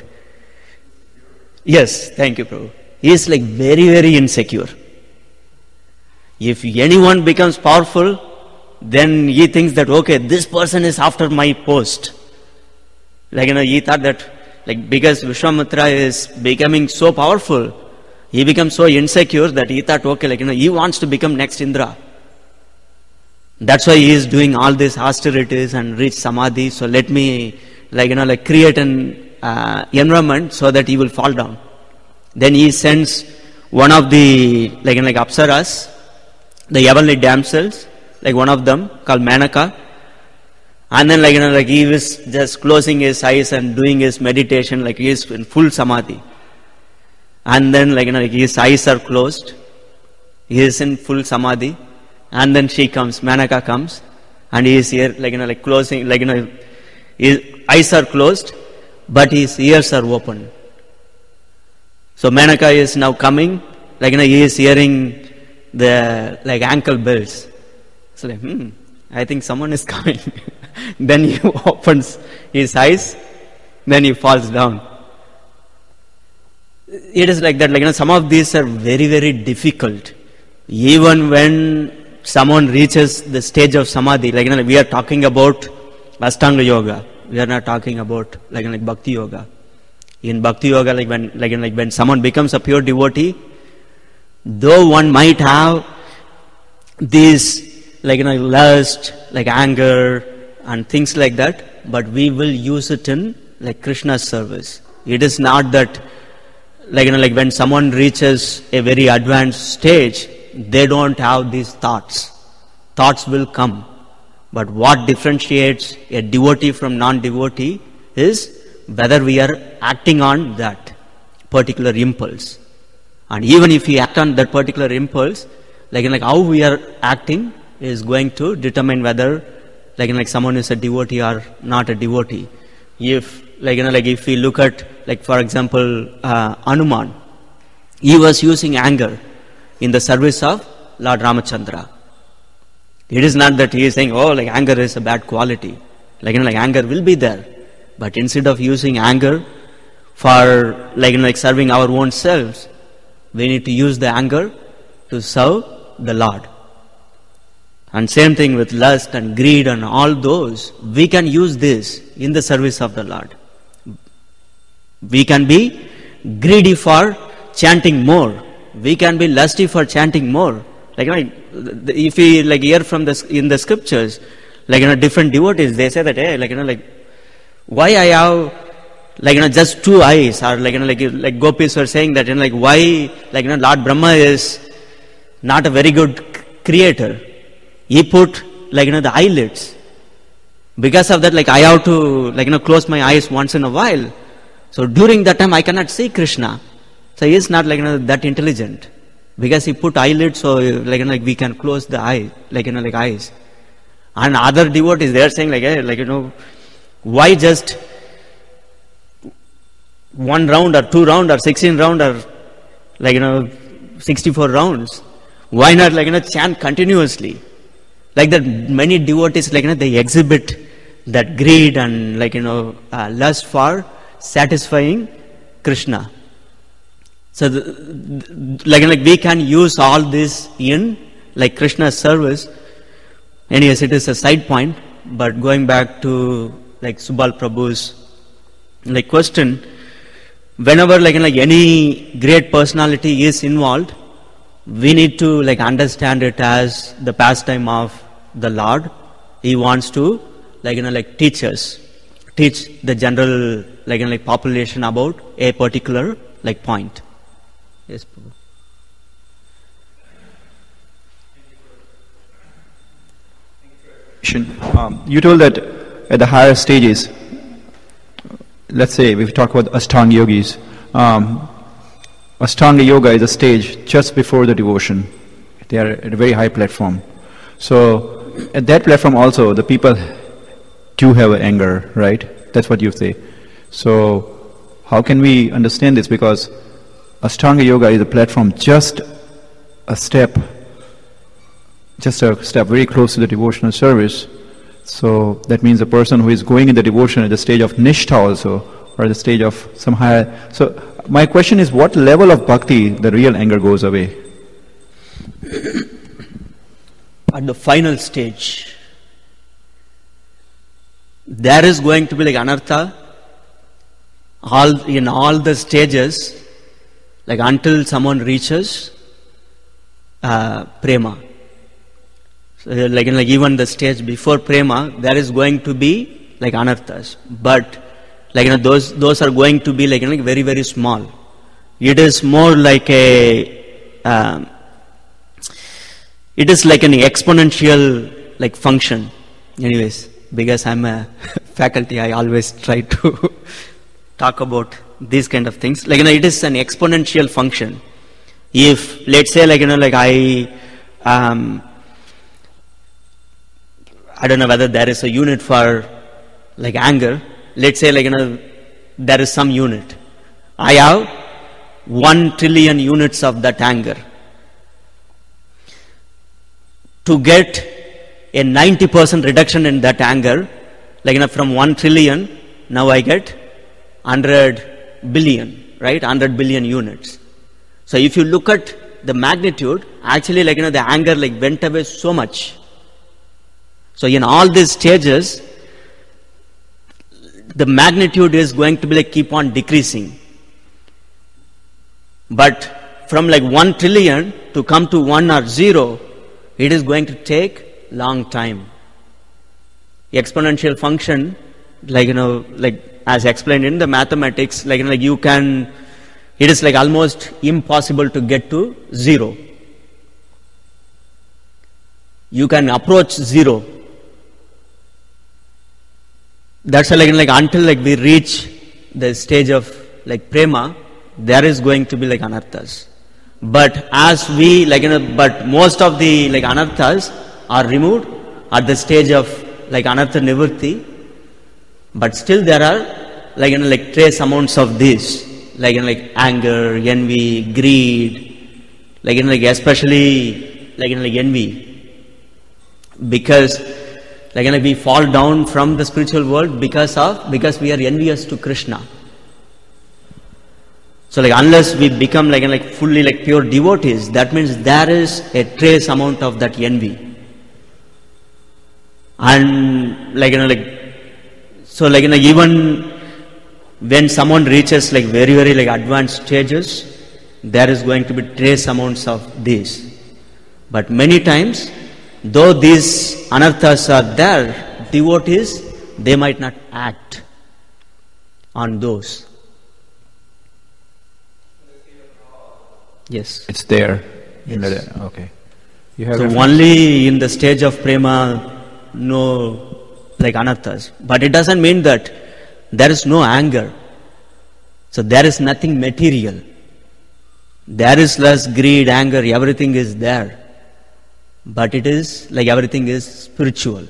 Yes, thank you, Prabhu. He is like very, very insecure. If anyone becomes powerful, then he thinks that, okay, this person is after my post. Like, he thought that, like, because Vishwamitra is becoming so powerful, he becomes so insecure that he thought, okay, like, he wants to become next Indra. That's why he is doing all these austerities and reach samadhi. So let me, like, create an environment so that he will fall down. Then he sends one of the like apsaras, the heavenly damsels, like one of them called Menaka, and then he was just closing his eyes and doing his meditation, like he is in full samadhi. And then his eyes are closed, he is in full samadhi, and then she comes, Menaka comes, and he is here closing, his eyes are closed, but his ears are open. So Menaka is now coming, he is hearing the ankle bells. So I think someone is coming. Then he opens his eyes, then he falls down. It is like that, some of these are very, very difficult. Even when someone reaches the stage of samadhi, we are talking about Ashtanga Yoga. We are not talking about Bhakti Yoga. In Bhakti Yoga, when someone becomes a pure devotee, though one might have these lust, anger and things like that, but we will use it in Krishna's service. It is not that when someone reaches a very advanced stage, they don't have these thoughts. Thoughts will come. But what differentiates a devotee from non-devotee is whether we are acting on that particular impulse. And even if we act on that particular impulse, how we are acting is going to determine whether someone is a devotee or not a devotee. If if we look at for example Hanuman, he was using anger in the service of Lord Ramachandra. It is not that he is saying, anger is a bad quality. Anger will be there. But instead of using anger for serving our own selves, we need to use the anger to serve the Lord. And same thing with lust and greed and all those, we can use this in the service of the Lord. We can be greedy for chanting more. We can be lusty for chanting more. If we hear from in the scriptures, different devotees, they say that, hey, why I have just two eyes, or gopis were saying that, why Lord Brahma is not a very good creator. He put the eyelids. Because of that, I have to close my eyes once in a while. So during that time I cannot see Krishna. So he is not that intelligent. Because he put eyelids, so we can close the eye, eyes. And other devotees, they are saying hey, why just 1 round or 2 round or 16 round or 64 rounds? Why not chant continuously? That many devotees they exhibit that greed and lust for satisfying Krishna. So we can use all this in Krishna's service. Anyways, it is a side point, but going back to Subal Prabhu's question, whenever any great personality is involved, we need to understand it as the pastime of the Lord. He wants to teach us, teach the general population about a particular point. Yes, Prabhu. You told that at the higher stages, let's say we talk about Ashtanga yogis, Ashtanga yoga is a stage just before the devotion. They are at a very high platform. So at that platform also the people do have anger, right? That's what you say. So how can we understand this? Because Ashtanga yoga is a platform just a step very close to the devotional service. So that means a person who is going in the devotion at the stage of nishtha also, or the stage of some higher. So my question is, what level of bhakti the real anger goes away? At the final stage, there is going to be anartha in all the stages, until someone reaches prema. So even the stage before prema, there is going to be anarthas, but those are going to be very, very small. It is more like it is like an exponential like function. Anyways, because I'm a faculty, I always try to talk about these kind of things. Like, it is an exponential function. If, let's say, like, like I don't know whether there is a unit for like anger. Let's say, like, there is some unit. I have 1 trillion units of that anger. To get a 90% reduction in that anger, like, from 1 trillion, now I get 100 billion, right? 100 billion units. So if you look at the magnitude, actually, like, the anger like went away so much. So in all these stages, the magnitude is going to be like keep on decreasing. But from like 1 trillion to come to 1 or 0, it is going to take long time. Exponential function, like, like as explained in the mathematics, like, like you can, it is like almost impossible to get to 0. You can approach 0. That's why, like until like we reach the stage of like prema, there is going to be like anarthas. But as we like, but most of the like anarthas are removed at the stage of like anartha nivritti. But still there are like, like trace amounts of this, like, like anger, envy, greed, like, like especially like, like envy. Because like, we fall down from the spiritual world because we are envious to Krishna. So like unless we become like fully like pure devotees, that means there is a trace amount of that envy. And like, like, so like, even when someone reaches like very, very like advanced stages, there is going to be trace amounts of this. But many times, though these anarthas are there, devotees, they might not act on those. Yes. It's there. Yes. Okay. You have so only in the stage of prema, no like anarthas. But it doesn't mean that there is no anger. So there is nothing material. There is less greed, anger, everything is there. But it is like everything is spiritual.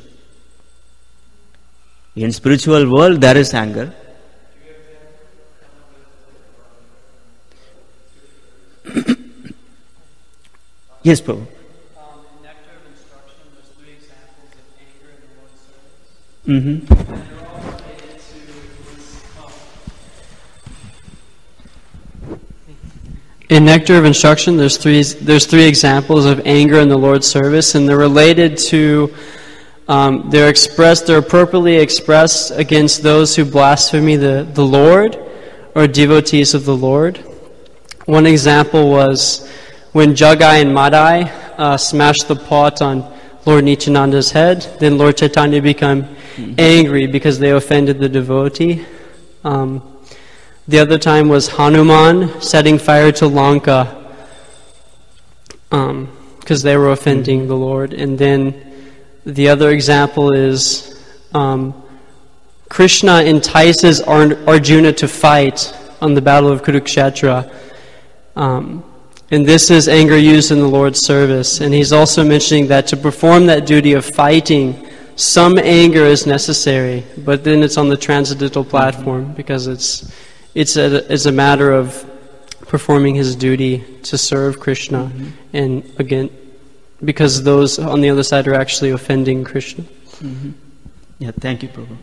In spiritual world, there is anger. Yes, Prabhu. In Nectar of Instruction, there's 3 examples of anger in the Lord's service. And they're all related to In Nectar of Instruction, there's three examples of anger in the Lord's service, and they're related to they're appropriately expressed against those who blaspheme the Lord or devotees of the Lord. One example was when Jagai and Madai smashed the pot on Lord Nityananda's head. Then Lord Chaitanya became angry because they offended the devotee. The other time was Hanuman setting fire to Lanka because they were offending the Lord. And then the other example is Krishna entices Arjuna to fight on the battle of Kurukshetra. And this is anger used in the Lord's service. And he's also mentioning that to perform that duty of fighting, some anger is necessary, but then it's on the transcendental platform because it's a matter of performing his duty to serve Krishna, and again, because those on the other side are actually offending Krishna. Yeah, thank you, Prabhu.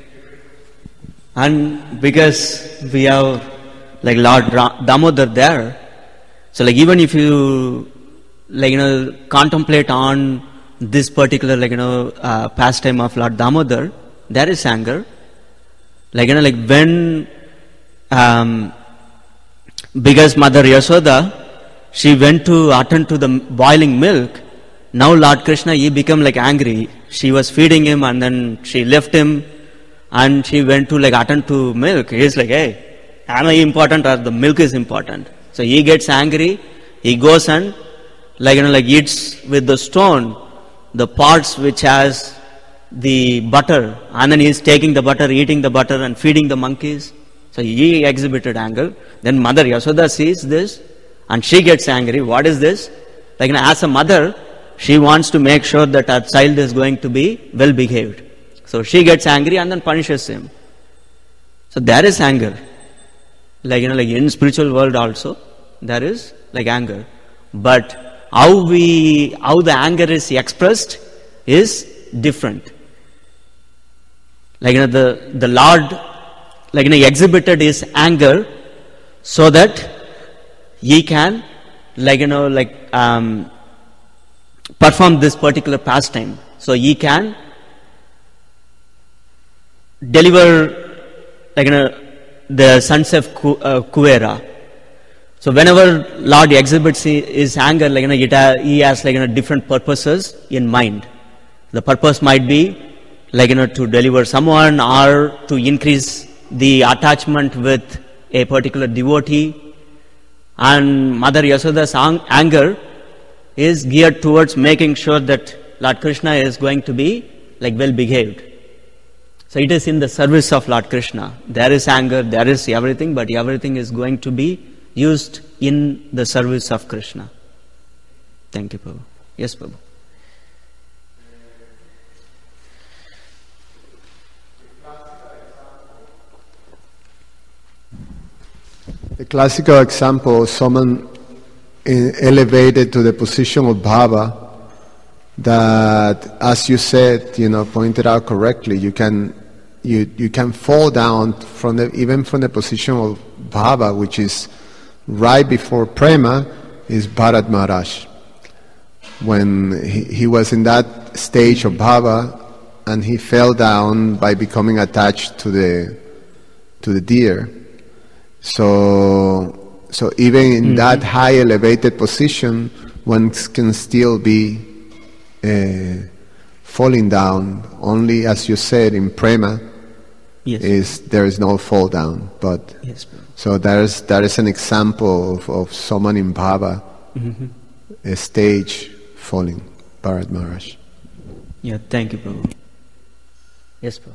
And because we have like Lord Damodar there, so like even if you like contemplate on this particular like pastime of Lord Damodar, there is anger. Like like when because Mother Yashoda, she went to attend to the boiling milk. Now Lord Krishna, he became like angry. She was feeding him and then she left him and she went to like attend to milk. He's like, hey, am I important or the milk is important? So he gets angry, he goes and eats with the stone the parts which has the butter, and then he is taking the butter, eating the butter and feeding the monkeys. So he exhibited anger. Then Mother Yasoda sees this and she gets angry. What is this? As a mother, she wants to make sure that her child is going to be well behaved. So she gets angry and then punishes him. So there is anger. In spiritual world also, there is anger. But how the anger is expressed is different. The Lord exhibited his anger so that he can perform this particular pastime. So he can deliver the sons of Kuvera. So whenever Lord exhibits his anger, he has different purposes in mind. The purpose might be to deliver someone or to increase the attachment with a particular devotee. And Mother Yasoda's anger is geared towards making sure that Lord Krishna is going to be well behaved. So it is in the service of Lord Krishna. There is anger, there is everything, but everything is going to be used in the service of Krishna. Thank you, Prabhu. Yes, Prabhu. The classical example, someone elevated to the position of Bhava, that, as you said, pointed out correctly, you can fall down even from the position of Bhava, which is right before Prema, is Bharat Maharaj. When he was in that stage of Bhava, and he fell down by becoming attached to the deer. So even in that high elevated position, one can still be falling down. Only, as you said, in Prema, there is no fall down. But so there is an example of someone in Bhava, a stage falling, Bharat Maharaj. Yeah, thank you, Prabhu. Yes, Prabhu.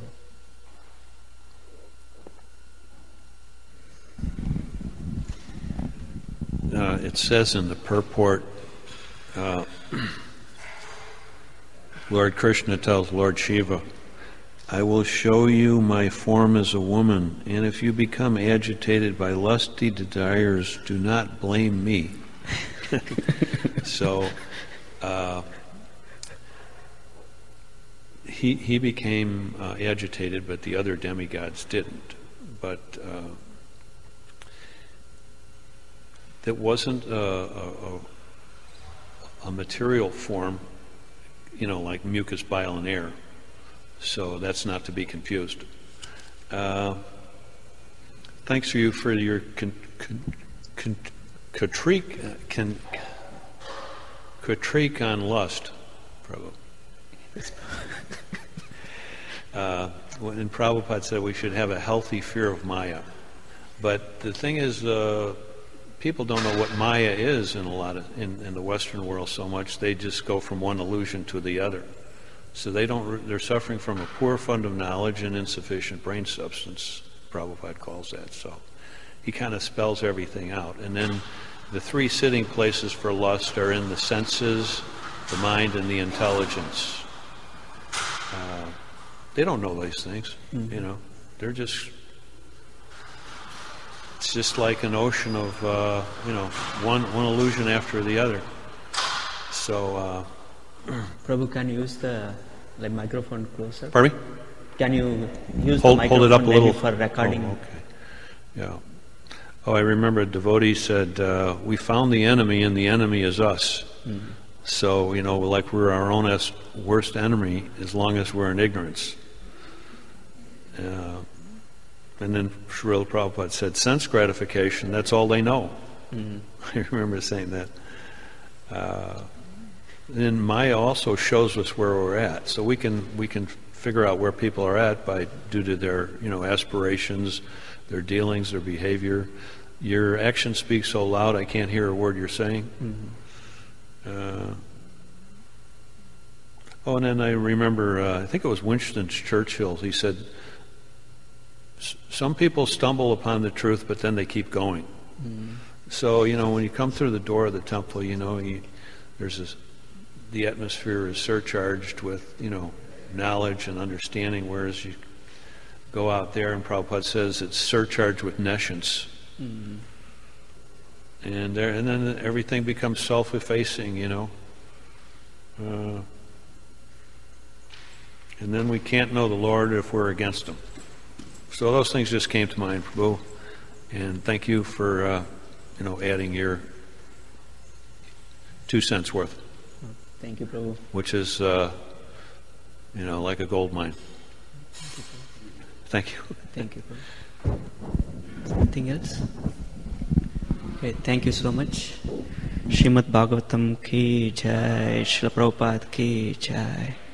It says in the purport, Lord Krishna tells Lord Shiva, I will show you my form as a woman, and if you become agitated by lusty desires, do not blame me. So he became agitated, but the other demigods didn't. But that wasn't a material form, like mucus, bile, and air. So that's not to be confused. Thanks for your critique on lust, Prabhu. When Prabhupada said we should have a healthy fear of Maya. But the thing is, people don't know what Maya is in the Western world so much. They just go from one illusion to the other. So they're suffering from a poor fund of knowledge and insufficient brain substance, Prabhupada calls that. So he kind of spells everything out. And then the three sitting places for lust are in the senses, the mind, and the intelligence. They don't know these things, They're just, it's just like an ocean of, one illusion after the other. So, Prabhu, can you use the microphone closer? Pardon me? Can you use hold the microphone it up a little for recording? Oh, okay. Yeah. Oh, I remember a devotee said, we found the enemy and the enemy is us. Mm-hmm. So, like we're our own worst enemy as long as we're in ignorance. And then Srila Prabhupada said, sense gratification, that's all they know. Mm-hmm. I remember saying that. Then Maya also shows us where we're at. So we can figure out where people are at due to their aspirations, their dealings, their behavior. Your action speaks so loud I can't hear a word you're saying. And then I remember, I think it was Winston Churchill, he said, some people stumble upon the truth, but then they keep going. So, when you come through the door of the temple, the atmosphere is surcharged with, knowledge and understanding, whereas you go out there, and Prabhupada says it's surcharged with nescience. And then everything becomes self-effacing, and then we can't know the Lord if we're against Him. So those things just came to mind, Prabhu, and thank you for adding your 2 cents worth. Thank you, Prabhu. Which is like a gold mine. Thank you. Thank you, Prabhu. Anything else? Okay, thank you so much. Srimad Bhagavatam ki jai, Srila Prabhupada ki jai.